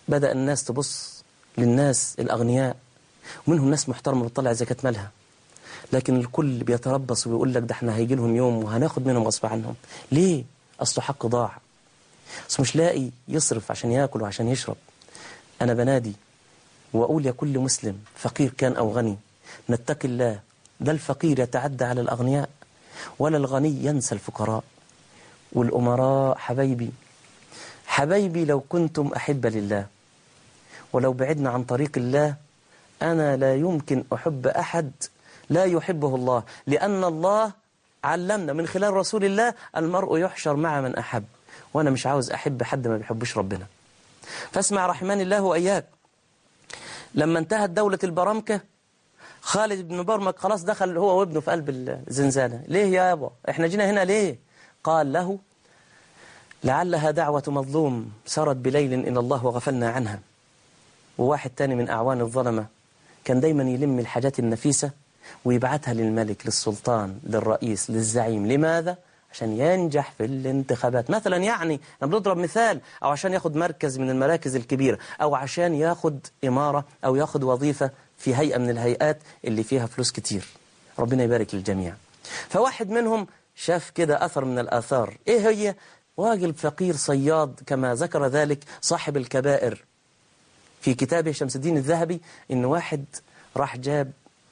بدأ الناس تبص للناس الأغنياء، ومنهم ناس محترمة بتطلع زكاة مالها، لكن الكل بيتربص ويقول لك ده احنا هيجي لهم يوم وهناخد منهم غصب عنهم. ليه؟ أصله حق ضاع، أصله مش لاقي يصرف عشان يأكل وعشان يشرب. أنا بنادي وأقول يا كل مسلم فقير كان أو غني، نتقي الله. لا الفقير يتعدى على الأغنياء، ولا الغني ينسى الفقراء. والأمراء حبايبي حبايبي، لو كنتم أحب لله ولو بعدنا عن طريق الله، أنا لا يمكن أحب أحد لا يحبه الله، لأن الله علمنا من خلال رسول الله المرء يحشر مع من أحب، وأنا مش عاوز أحب حد ما بيحبش ربنا. فاسمع رحمن الله وإياك، لما انتهت دولة البرامكة خالد بن برمك خلاص دخل هو وابنه في قلب الزنزانة. ليه يا أبا؟ احنا جينا هنا ليه؟ قال له لعلها دعوة مظلوم سرت بليل إلى الله وغفلنا عنها. وواحد تاني من أعوان الظلمة كان دايما يلم الحاجات النفيسة ويبعتها للملك، للسلطان، للرئيس، للزعيم. لماذا؟ عشان ينجح في الانتخابات مثلا، يعني أنا بنضرب مثال، أو عشان ياخد مركز من المراكز الكبيرة، أو عشان ياخد إمارة أو ياخد وظيفة في هيئة من الهيئات اللي فيها فلوس كتير. ربنا يبارك للجميع. فواحد منهم شاف كده أثر من الآثار. إيه هي؟ راجل فقير صياد، كما ذكر ذلك صاحب الكبائر في كتابه شمس الدين الذهبي، إن واحد راح جاب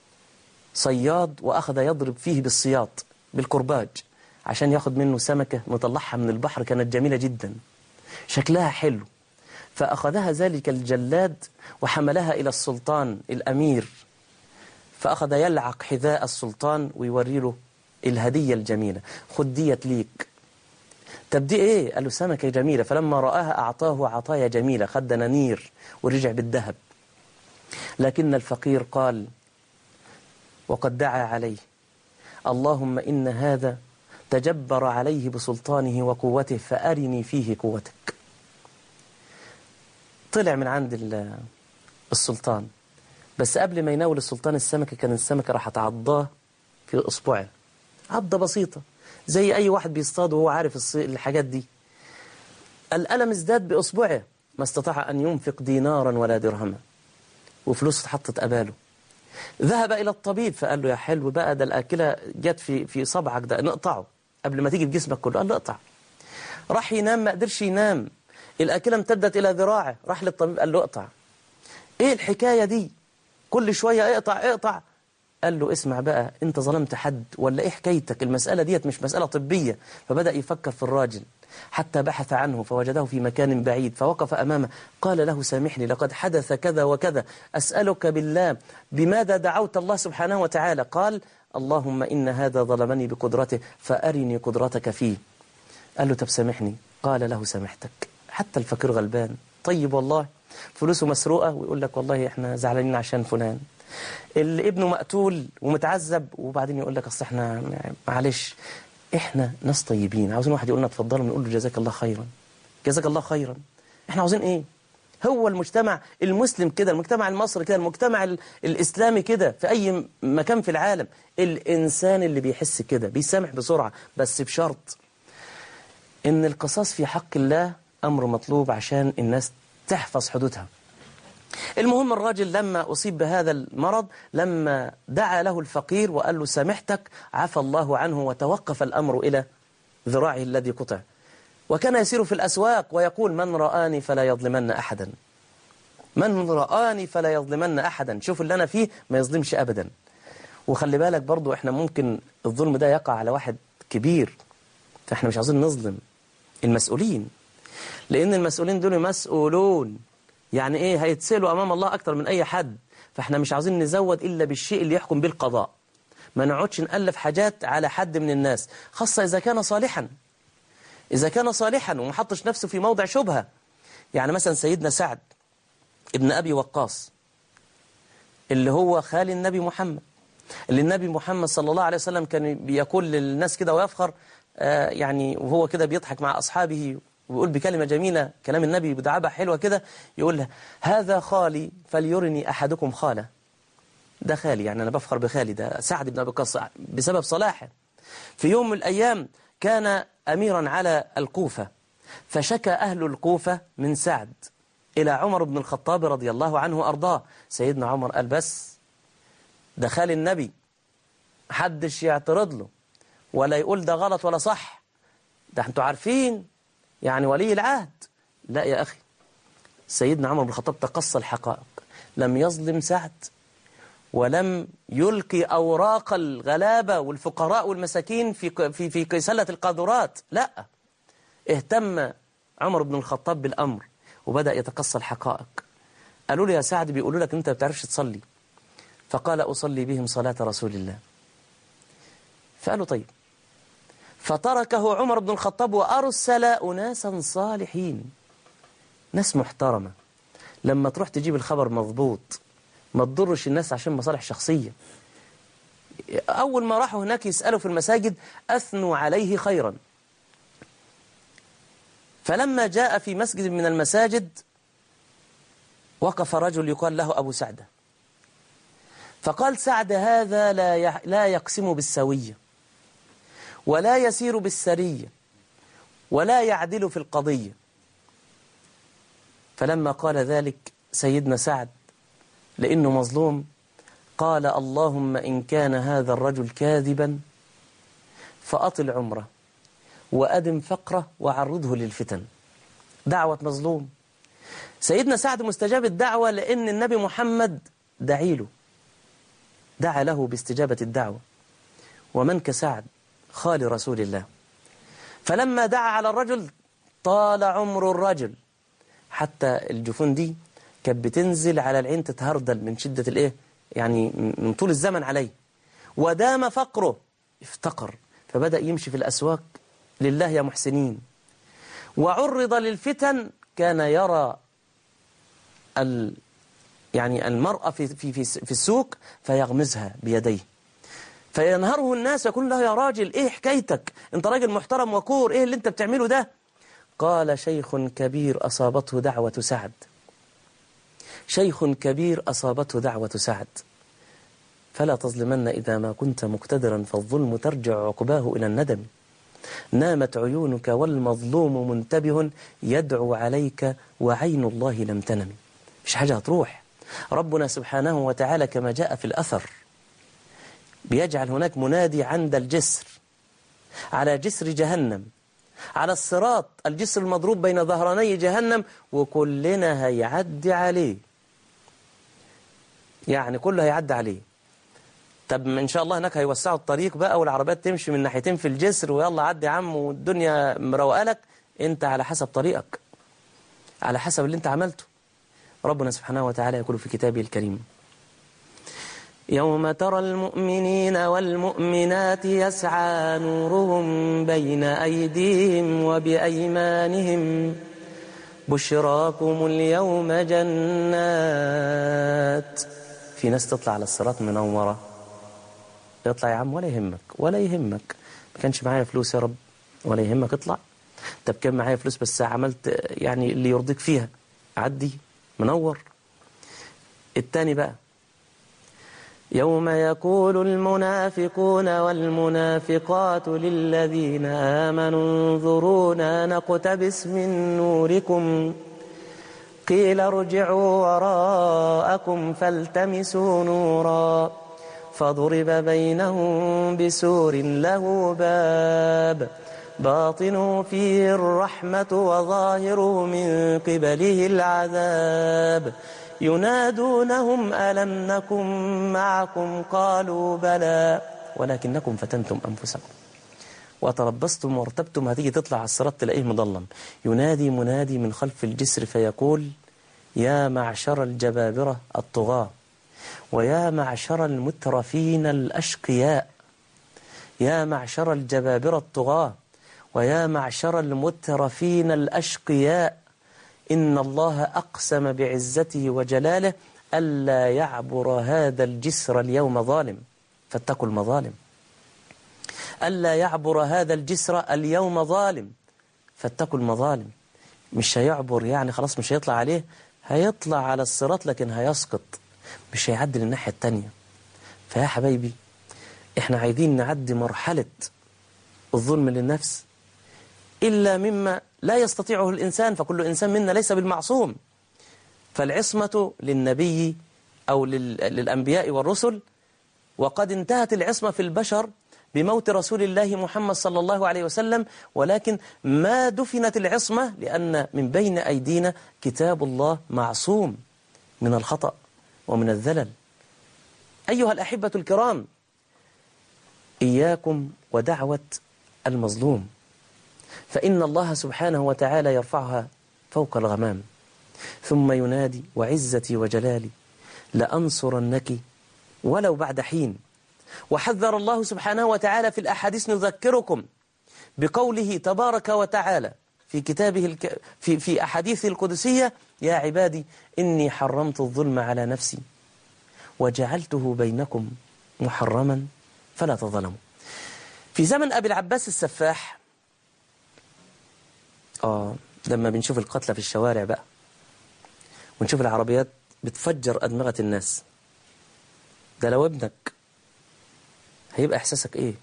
صياد وأخذ يضرب فيه بالسياط بالكرباج عشان ياخد منه سمكة مطلعها من البحر، كانت جميلة جدا شكلها حلو. فأخذها ذلك الجلاد وحملها إلى السلطان الأمير، فأخذ يلعق حذاء السلطان ويوري له الهدية الجميلة. خد ديت ليك. طب دي إيه؟ قال له سمكة جميلة. فلما رآها أعطاه عطايا جميلة، خد دنانير ورجع بالذهب. لكن الفقير قال وقد دعا عليه: اللهم إن هذا تجبر عليه بسلطانه وقوته فأرني فيه قوتك. طلع من عند السلطان، بس قبل ما يناول السلطان السمكة، كان السمكة راح تعضاه في أصبعه، عضة بسيطة زي أي واحد بيصطاد وهو عارف الحاجات دي. الألم ازداد بأصبعه، ما استطاع أن ينفق دينارا ولا درهما، وفلوس اتحطت قباله. ذهب إلى الطبيب فقال له يا حلو بقى، ده الآكلة جت في صبعك، ده نقطعه قبل ما تيجي في جسمك كله. قال له اقطع. راح ينام ما قدرش ينام، الآكلة امتدت إلى ذراعه، راح للطبيب قال له اقطع. ايه الحكاية دي؟ كل شوية اقطع اقطع. قال له اسمع بقى، انت ظلمت حد ولا ايه حكايتك؟ المسألة ديت مش مسألة طبية. فبدأ يفكر في الراجل حتى بحث عنه فوجده في مكان بعيد، فوقف أمامه قال له سامحني، لقد حدث كذا وكذا، أسألك بالله بماذا دعوت الله سبحانه وتعالى؟ قال اللهم إن هذا ظلمني بقدرته فأرني قدرتك فيه. قال له طب سامحني. قال له سامحتك. حتى الفقير غلبان طيب والله، فلوسه مسروقة ويقول لك والله احنا زعلانين عشان فلان. ابنه مقتول ومتعذب وبعدين يقول لك اصل احنا معلش. احنا ناس طيبين، عاوزين واحد يقول لنا اتفضلوا، نقول له جزاك الله خيرا، جزاك الله خيرا. احنا عاوزين ايه؟ هو المجتمع المسلم كده، المجتمع المصري كده، المجتمع الإسلامي كده، في أي مكان في العالم الإنسان اللي بيحس كده بيسامح بسرعة، بس بشرط إن القصاص في حق الله أمر مطلوب عشان الناس تحفظ حدودها. المهم الراجل لما أصيب بهذا المرض، لما دعا له الفقير وقال له سامحتك، عفى الله عنه وتوقف الأمر إلى ذراعه الذي قطع. وكان يسير في الأسواق ويقول من رآني فلا يظلمن أحدا، من رآني فلا يظلمن أحدا. شوف اللي أنا فيه ما يظلمش أبدا. وخلي بالك برضو إحنا ممكن الظلم ده يقع على واحد كبير، فإحنا مش عاوزين نظلم المسؤولين، لأن المسؤولين دول مسؤولون، يعني إيه هيتسألوا أمام الله أكتر من أي حد. فإحنا مش عاوزين نزود إلا بالشيء اللي يحكم بالقضاء، ما نقعدش نألف حاجات على حد من الناس، خاصة إذا كان صالحا، إذا كان صالحا وما حطش نفسه في موضع شبهة. يعني مثلا سيدنا سعد ابن أبي وقاص اللي هو خال النبي محمد، اللي النبي محمد صلى الله عليه وسلم كان بيقول للناس كده ويفخر، يعني وهو كده بيضحك مع أصحابه ويقول بكلمة جميلة، كلام النبي بدعابة حلوة كده، يقول له هذا خالي فليرني أحدكم خاله. ده خالي، يعني أنا بفخر بخالي، ده سعد بن أبي وقاص بسبب صلاحه. في يوم من الأيام كان أميرا على الكوفة، فشكى أهل الكوفة من سعد إلى عمر بن الخطاب رضي الله عنه وأرضاه. سيدنا عمر قال بس ده خال النبي، محدش يعترض له ولا يقول ده غلط ولا صح، ده انتوا عارفين يعني ولي العهد. لا يا أخي، سيدنا عمر بن الخطاب تقصى الحقائق، لم يظلم سعد ولم يلقي أوراق الغلابة والفقراء والمساكين في سلة القاذورات، لا، اهتم عمر بن الخطاب بالأمر وبدأ يتقصى الحقائق. قالوا له يا سعد بيقولوا لك أنت ما بتعرفش تصلي، فقال أصلي بهم صلاة رسول الله. فقالوا طيب، فتركه عمر بن الخطاب وأرسل أناسا صالحين، ناس محترمة، لما تروح تجيب الخبر مضبوط، ما تضرش الناس عشان مصالح شخصية. أول ما راحوا هناك يسألوا في المساجد أثنوا عليه خيرا. فلما جاء في مسجد من المساجد وقف رجل يقال له أبو سعدة، فقال سعد هذا لا يقسم بالسوية ولا يسير بالسرية ولا يعدل في القضية. فلما قال ذلك سيدنا سعد لأنه مظلوم قال اللهم إن كان هذا الرجل كاذبا فأطل عمره وأدم فقره وعرضه للفتن. دعوة مظلوم. سيدنا سعد مستجاب الدعوة لأن النبي محمد دعي له، دعا له باستجابة الدعوة، ومن كسعد خال رسول الله. فلما دعا على الرجل طال عمر الرجل، حتى الجفون دي كانت بتنزل على العين تتهردل من شدة الايه، يعني من طول الزمن عليه. ودام فقره، افتقر، فبدأ يمشي في الأسواق لله يا محسنين. وعرض للفتن، كان يرى يعني المرأة في السوق فيغمزها بيديه، فينهره الناس يقول له يا راجل ايه حكايتك، انت راجل محترم وكور، ايه اللي انت بتعمله ده؟ قال شيخ كبير أصابته دعوة سعد، شيخ كبير أصابته دعوة سعد، فلا تظلمن إذا ما كنت مقتدرا، فالظلم ترجع عقباه إلى الندم. نامت عيونك والمظلوم منتبه، يدعو عليك وعين الله لم تنم. مش حاجة هتروح. ربنا سبحانه وتعالى كما جاء في الأثر بيجعل هناك منادي عند الجسر، على جسر جهنم، على الصراط، الجسر المضروب بين ظهراني جهنم، وكلنا هيعدي عليه، يعني كله هيعدي عليه. طب إن شاء الله هناك هيوسعوا الطريق بقى والعربيات تمشي من ناحيتين في الجسر، ويلا عدي يا عم والدنيا مروقة لك. انت على حسب طريقك، على حسب اللي انت عملته. ربنا سبحانه وتعالى يقول في كتابه الكريم يوم ترى المؤمنين والمؤمنات يسعى نورهم بين أيديهم وبأيمانهم بشراكم اليوم جنات. في ناس تطلع على الصراط منورة، يطلع يا عم ولا يهمك ولا يهمك، ما كانش معايا فلوس يا رب ولا يهمك اطلع. طب كان معايا فلوس بس عملت يعني اللي يرضيك فيها، عدي منور. التاني بقى يوم يقول المنافقون والمنافقات للذين آمنوا انظرونا نقتبس من نوركم قيل ارجعوا وراءكم فالتمسوا نورا فضرب بينهم بسور له باب باطنه فيه الرحمة وظاهره من قبله العذاب ينادونهم ألم نكن معكم قالوا بلى ولكنكم فتنتم أنفسكم وتربصتم وارتبتم. هتيجي تطلع على الصراط تلاقيه مظلم. ينادي منادي من خلف الجسر فيقول يا معشر الجبابرة الطغاة ويا معشر المترفين الأشقياء، يا معشر الجبابرة الطغاة ويا معشر المترفين الأشقياء، إن الله أقسم بعزته وجلاله ألا يعبر هذا الجسر اليوم ظالم، فاتقوا المظالم. ألا يعبر هذا الجسر اليوم ظالم، فاتقوا المظالم. مش هيعبر يعني خلاص مش هيطلع عليه، هيطلع على الصراط لكن هيسقط، مش هيعدي للناحية التانية. فيا حبايبي احنا عايزين نعدي مرحلة الظلم للنفس إلا مما لا يستطيعه الإنسان، فكل إنسان منا ليس بالمعصوم. فالعصمة للنبي أو للأنبياء والرسل، وقد انتهت العصمة في البشر بموت رسول الله محمد صلى الله عليه وسلم، ولكن ما دفنت العصمة لأن من بين أيدينا كتاب الله معصوم من الخطأ ومن الذلل. أيها الأحبة الكرام، إياكم ودعوة المظلوم، فإن الله سبحانه وتعالى يرفعها فوق الغمام ثم ينادي وعزتي وجلالي لأنصرنك ولو بعد حين. وحذر الله سبحانه وتعالى في الأحاديث، نذكركم بقوله تبارك وتعالى في كتابه في أحاديثه القدسية: يا عبادي إني حرمت الظلم على نفسي وجعلته بينكم محرما فلا تظلموا. في زمن أبي العباس السفاح، لما بنشوف القتلى في الشوارع بقى ونشوف العربيات بتفجر أدمغة الناس، ده لو ابنك هيبقى إحساسك إيه؟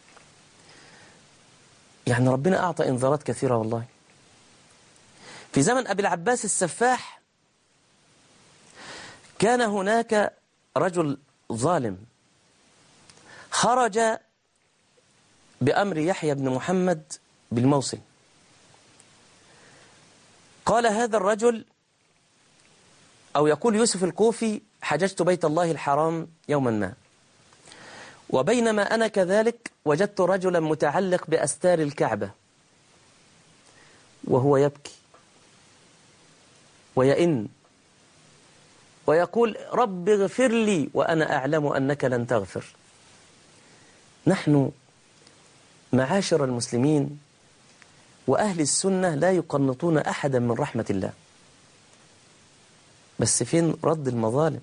يعني ربنا أعطى إنذارات كثيرة والله. في زمن أبي العباس السفاح كان هناك رجل ظالم خرج بأمر يحيى بن محمد بالموصل. قال هذا الرجل، أو يقول يوسف الكوفي: حججت بيت الله الحرام يوما ما، وبينما أنا كذلك وجدت رجلا متعلق بأستار الكعبة وهو يبكي ويئن ويقول: رب اغفر لي وأنا أعلم أنك لن تغفر. نحن معاشر المسلمين وأهل السنة لا يقنطون أحدا من رحمة الله، بس فين رد المظالم؟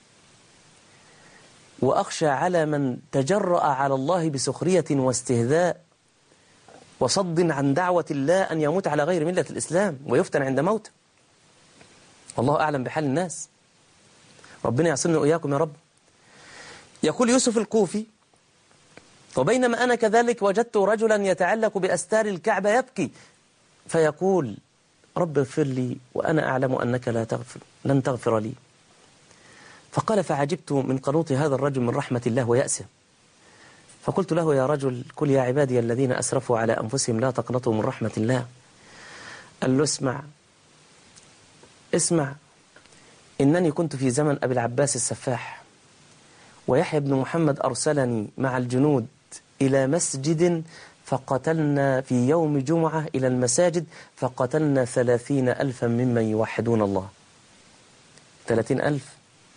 وأخشى على من تجرأ على الله بسخرية واستهزاء وصد عن دعوة الله أن يموت على غير ملة الإسلام ويفتن عند موته. والله أعلم بحال الناس، ربنا يعصمنا وإياكم يا رب. يقول يوسف الكوفي: وبينما أنا كذلك وجدت رجلا يتعلق بأستار الكعبة يبكي فيقول: رب اغفر لي وأنا أعلم أنك لن تغفر لي. فقال: فعجبت من قنوط هذا الرجل من رحمة الله ويأسه، فقلت له: يا رجل، قل يا عبادي الذين أسرفوا على أنفسهم لا تقنطوا من رحمة الله. قال له: اسمع، إنني كنت في زمن أبي العباس السفاح، ويحيى بن محمد أرسلني مع الجنود إلى مسجد، فقتلنا في يوم جمعة إلى المساجد، فقتلنا 30,000 ممن يوحدون الله. 30,000،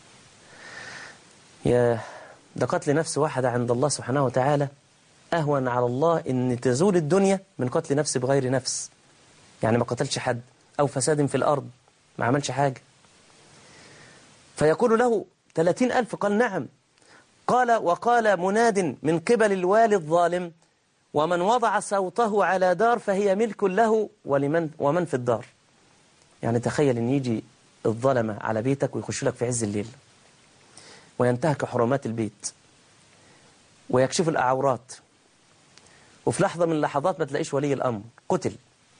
يا ده قتل نفس واحدة عند الله سبحانه وتعالى أهون على الله إن تزول الدنيا من قتل نفس بغير نفس. يعني ما قتلش حد، أو فساد في الأرض، ما عملش حاجة. فيقول له: 30,000؟ قال: نعم. قال: وقال مناد من قبل الوالي الظالم: ومن وضع صوته على دار فهي ملك له ومن في الدار. يعني تخيل إن يجي الظلمة على بيتك ويخش لك في عز الليل وينتهك حرمات البيت ويكشف الأعورات، وفي لحظة من اللحظات ما تلاقيش ولي الأمر، قتل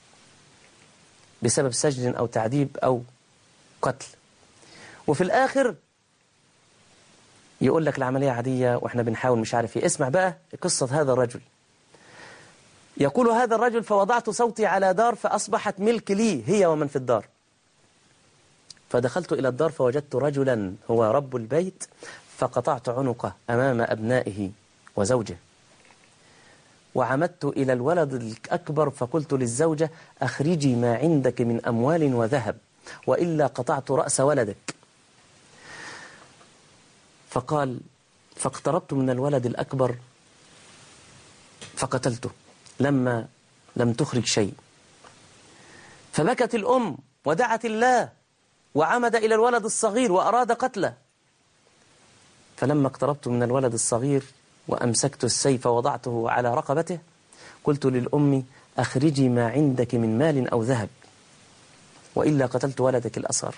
بسبب سجن أو تعذيب أو قتل، وفي الآخر يقول لك العملية عادية وإحنا بنحاول مش عارف إيه. اسمع بقى قصة هذا الرجل. يقول هذا الرجل: فوضعت صوتي على دار فأصبحت ملك لي هي ومن في الدار، فدخلت إلى الدار فوجدت رجلا هو رب البيت، فقطعت عنقه أمام أبنائه وزوجه، وعمدت إلى الولد الأكبر فقلت للزوجة: أخرجي ما عندك من أموال وذهب وإلا قطعت رأس ولدك. فقال: فاقتربت من الولد الأكبر فقتلته لما لم تخرج شيء. فبكت الأم ودعت الله وعمد إلى الولد الصغير وأراد قتله. فلما اقتربت من الولد الصغير وأمسكت السيف ووضعته على رقبته قلت للأم: أخرجي ما عندك من مال أو ذهب وإلا قتلت ولدك الأصغر.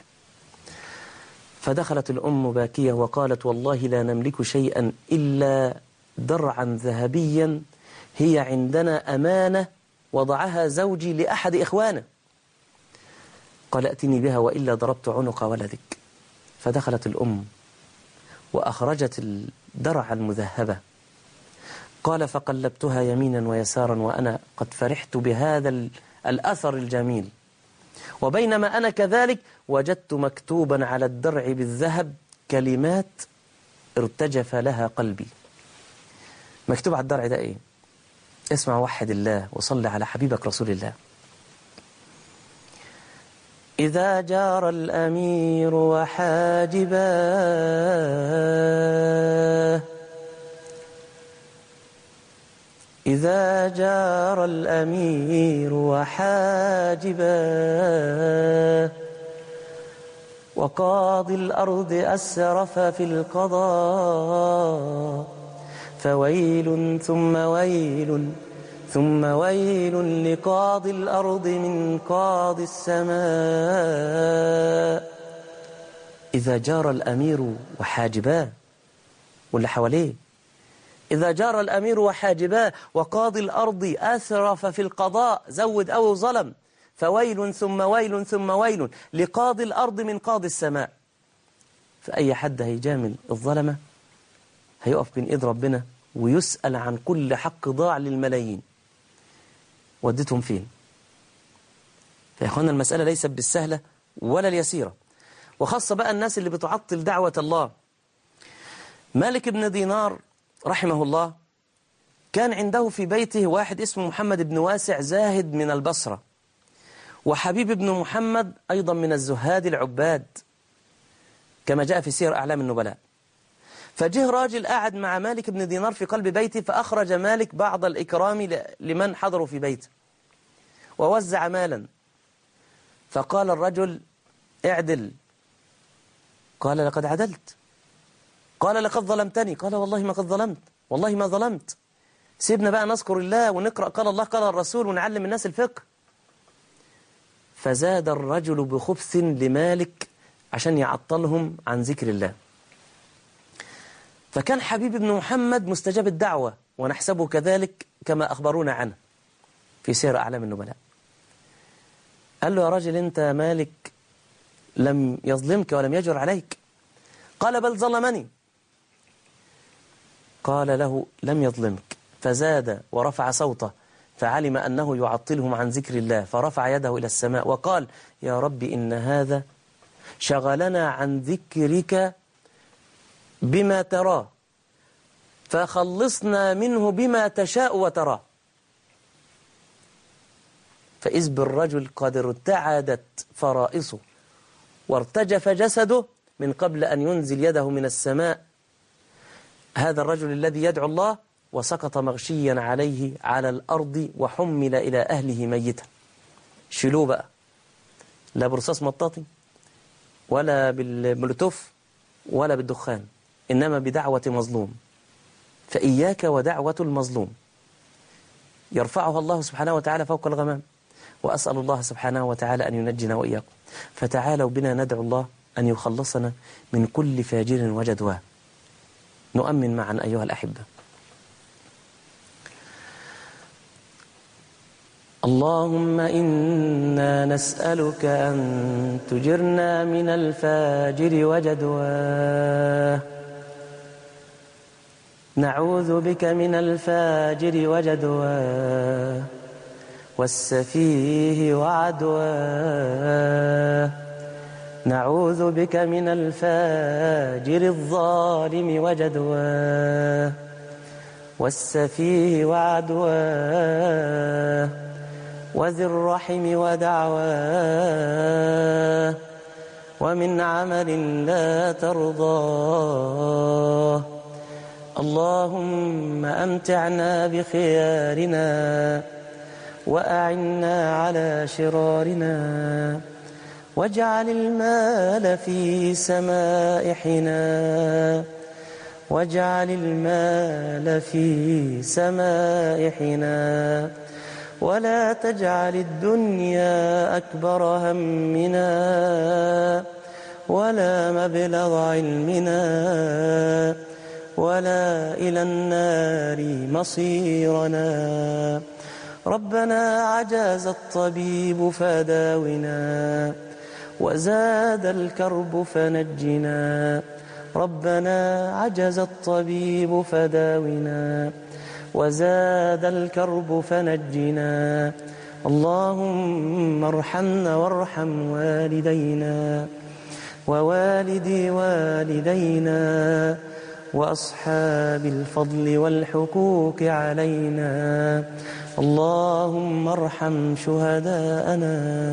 فدخلت الأم باكية وقالت: والله لا نملك شيئا إلا درعا ذهبيا هي عندنا أمانة وضعها زوجي لأحد إخوانه. قال ائتني بها وإلا ضربت عنق ولدك. فدخلت الأم وأخرجت الدرع المذهبة. قال فقلبتها يمينا ويسارا وأنا قد فرحت بهذا الأثر الجميل، وبينما أنا كذلك وجدت مكتوبا على الدرع بالذهب كلمات ارتجف لها قلبي. مكتوب على الدرع ده إيه؟ اسمع وحد الله وصل على حبيبك رسول الله. إذا جار الأمير وحاجباه، إذا جار الأمير وحاجباه، وقاضي الأرض أسرف في القضاء، فويل ثم ويل ثم ويل لقاضي الأرض من قاضي السماء. إذا جار الأمير وحاجباه واللي حواليه، إذا جار الأمير وحاجباه وقاضي الأرض أسرف في القضاء، زود أو ظلم، فويل ثم ويل ثم ويل لقاضي الأرض من قاضي السماء. فأي حد هيجامل الظلمة هيقف بين إيد ربنا ويسأل عن كل حق ضاع للملايين، وديتهم فين؟ فيا أخوانا المسألة ليست بالسهلة ولا اليسيرة، وخاصة بقى الناس اللي بتعطل دعوة الله. مالك بن دينار رحمه الله كان عنده في بيته واحد اسمه محمد بن واسع زاهد من البصرة، وحبيب بن محمد أيضا من الزهاد العباد كما جاء في سير أعلام النبلاء. فجه راجل قاعد مع مالك بن دينار في قلب بيته، فأخرج مالك بعض الإكرام لمن حضروا في بيته ووزع مالا. فقال الرجل اعدل، قال لقد عدلت. قال لقد ظلمتني، قال والله ما قد ظلمت، والله ما ظلمت. سيبنا بقى نذكر الله ونقرأ قال الله قال الرسول ونعلم الناس الفقه. فزاد الرجل بخبث لمالك عشان يعطلهم عن ذكر الله. فكان حبيب بن محمد مستجاب الدعوة ونحسبه كذلك كما أخبرونا عنه في سير أعلام النبلاء. قال له يا راجل أنت مالك لم يظلمك ولم يجر عليك. قال بل ظلمني. قال له لم يظلمك. فزاد ورفع صوته فعلم أنه يعطلهم عن ذكر الله، فرفع يده إلى السماء وقال يا رب إن هذا شغلنا عن ذكرك بما تراه، فخلصنا منه بما تشاء وتراه. فإذ بالرجل قد ارتعدت فرائصه وارتجف جسده من قبل أن ينزل يده من السماء هذا الرجل الذي يدعو الله، وسقط مغشيا عليه على الأرض وحمل إلى أهله ميتا. شيلوه بقى، لا برصاص مطاطي ولا بالمولوتوف ولا بالدخان، إنما بدعوة مظلوم. فإياك ودعوة المظلوم، يرفعها الله سبحانه وتعالى فوق الغمام. وأسأل الله سبحانه وتعالى أن ينجنا وإياكم. فتعالوا بنا ندعو الله أن يخلصنا من كل فاجر وجدواه. نؤمن معا أيها الأحبة. اللهم إنا نسألك أن تجرنا من الفاجر وجدواه، نعوذ بك من الفاجر وجدواه والسفيه وعدواه، نعوذ بك من الفاجر الظالم وجدواه والسفيه وعدواه وذي الرحم ودعواه ومن عمل لا ترضاه. اللهم أمتعنا بخيارنا وأعنا على شرارنا، واجعل المال في سمائحنا، واجعل المال في سمائحنا، ولا تجعل الدنيا أكبر همنا ولا مبلغ علمنا ولا إلى النار مصيرنا. ربنا عجاز الطبيب فداونا، وزاد الكرب فنجنا، ربنا عجز الطبيب فداونا، وزاد الكرب فنجنا، اللهم ارحمنا وارحم والدينا ووالدي والدينا وأصحاب الفضل والحقوق علينا، اللهم ارحم شهداءنا،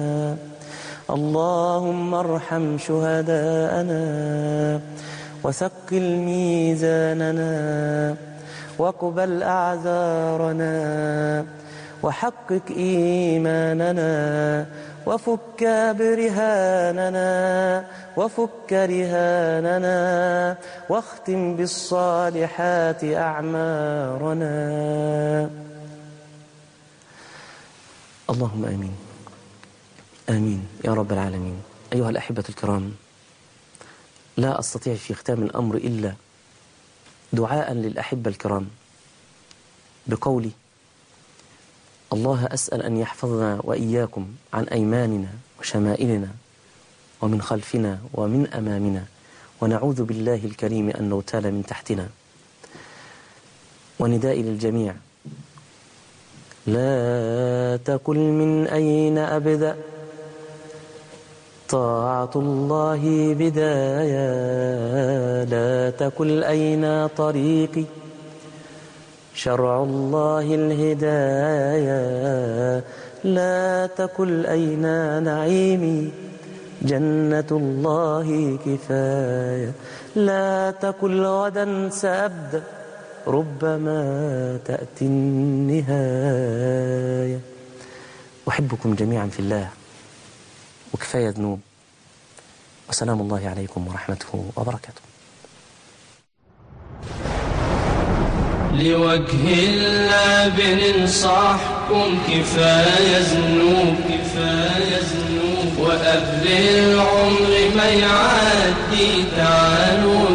اللهم ارحم شهداءنا وثقل ميزاننا واقبل أعذارنا وحقق إيماننا وفك برهاننا وفك رهاننا واختم بالصالحات أعمارنا. اللهم آمين آمين يا رب العالمين. أيها الأحبة الكرام، لا أستطيع في ختام الأمر إلا دعاء للأحبة الكرام بقولي: الله أسأل أن يحفظنا وإياكم عن أيماننا وشمائلنا ومن خلفنا ومن أمامنا، ونعوذ بالله الكريم أن نغتال من تحتنا. وندائي للجميع: لا تقل من أين أبدأ، طاعة الله بداية، لا تقل أين طريقي، شرع الله الهداية، لا تقل أين نعيمي، جنة الله كفاية، لا تقل غدا سأبدأ، ربما تأتي النهاية. أحبكم جميعا في الله، وكفاية ذنوب، وسلام الله عليكم ورحمته وبركاته. لوجه الله بننصحكم، كفاية ذنوب كفاية ذنوب، وقبل العمر ما يعدي تعالوا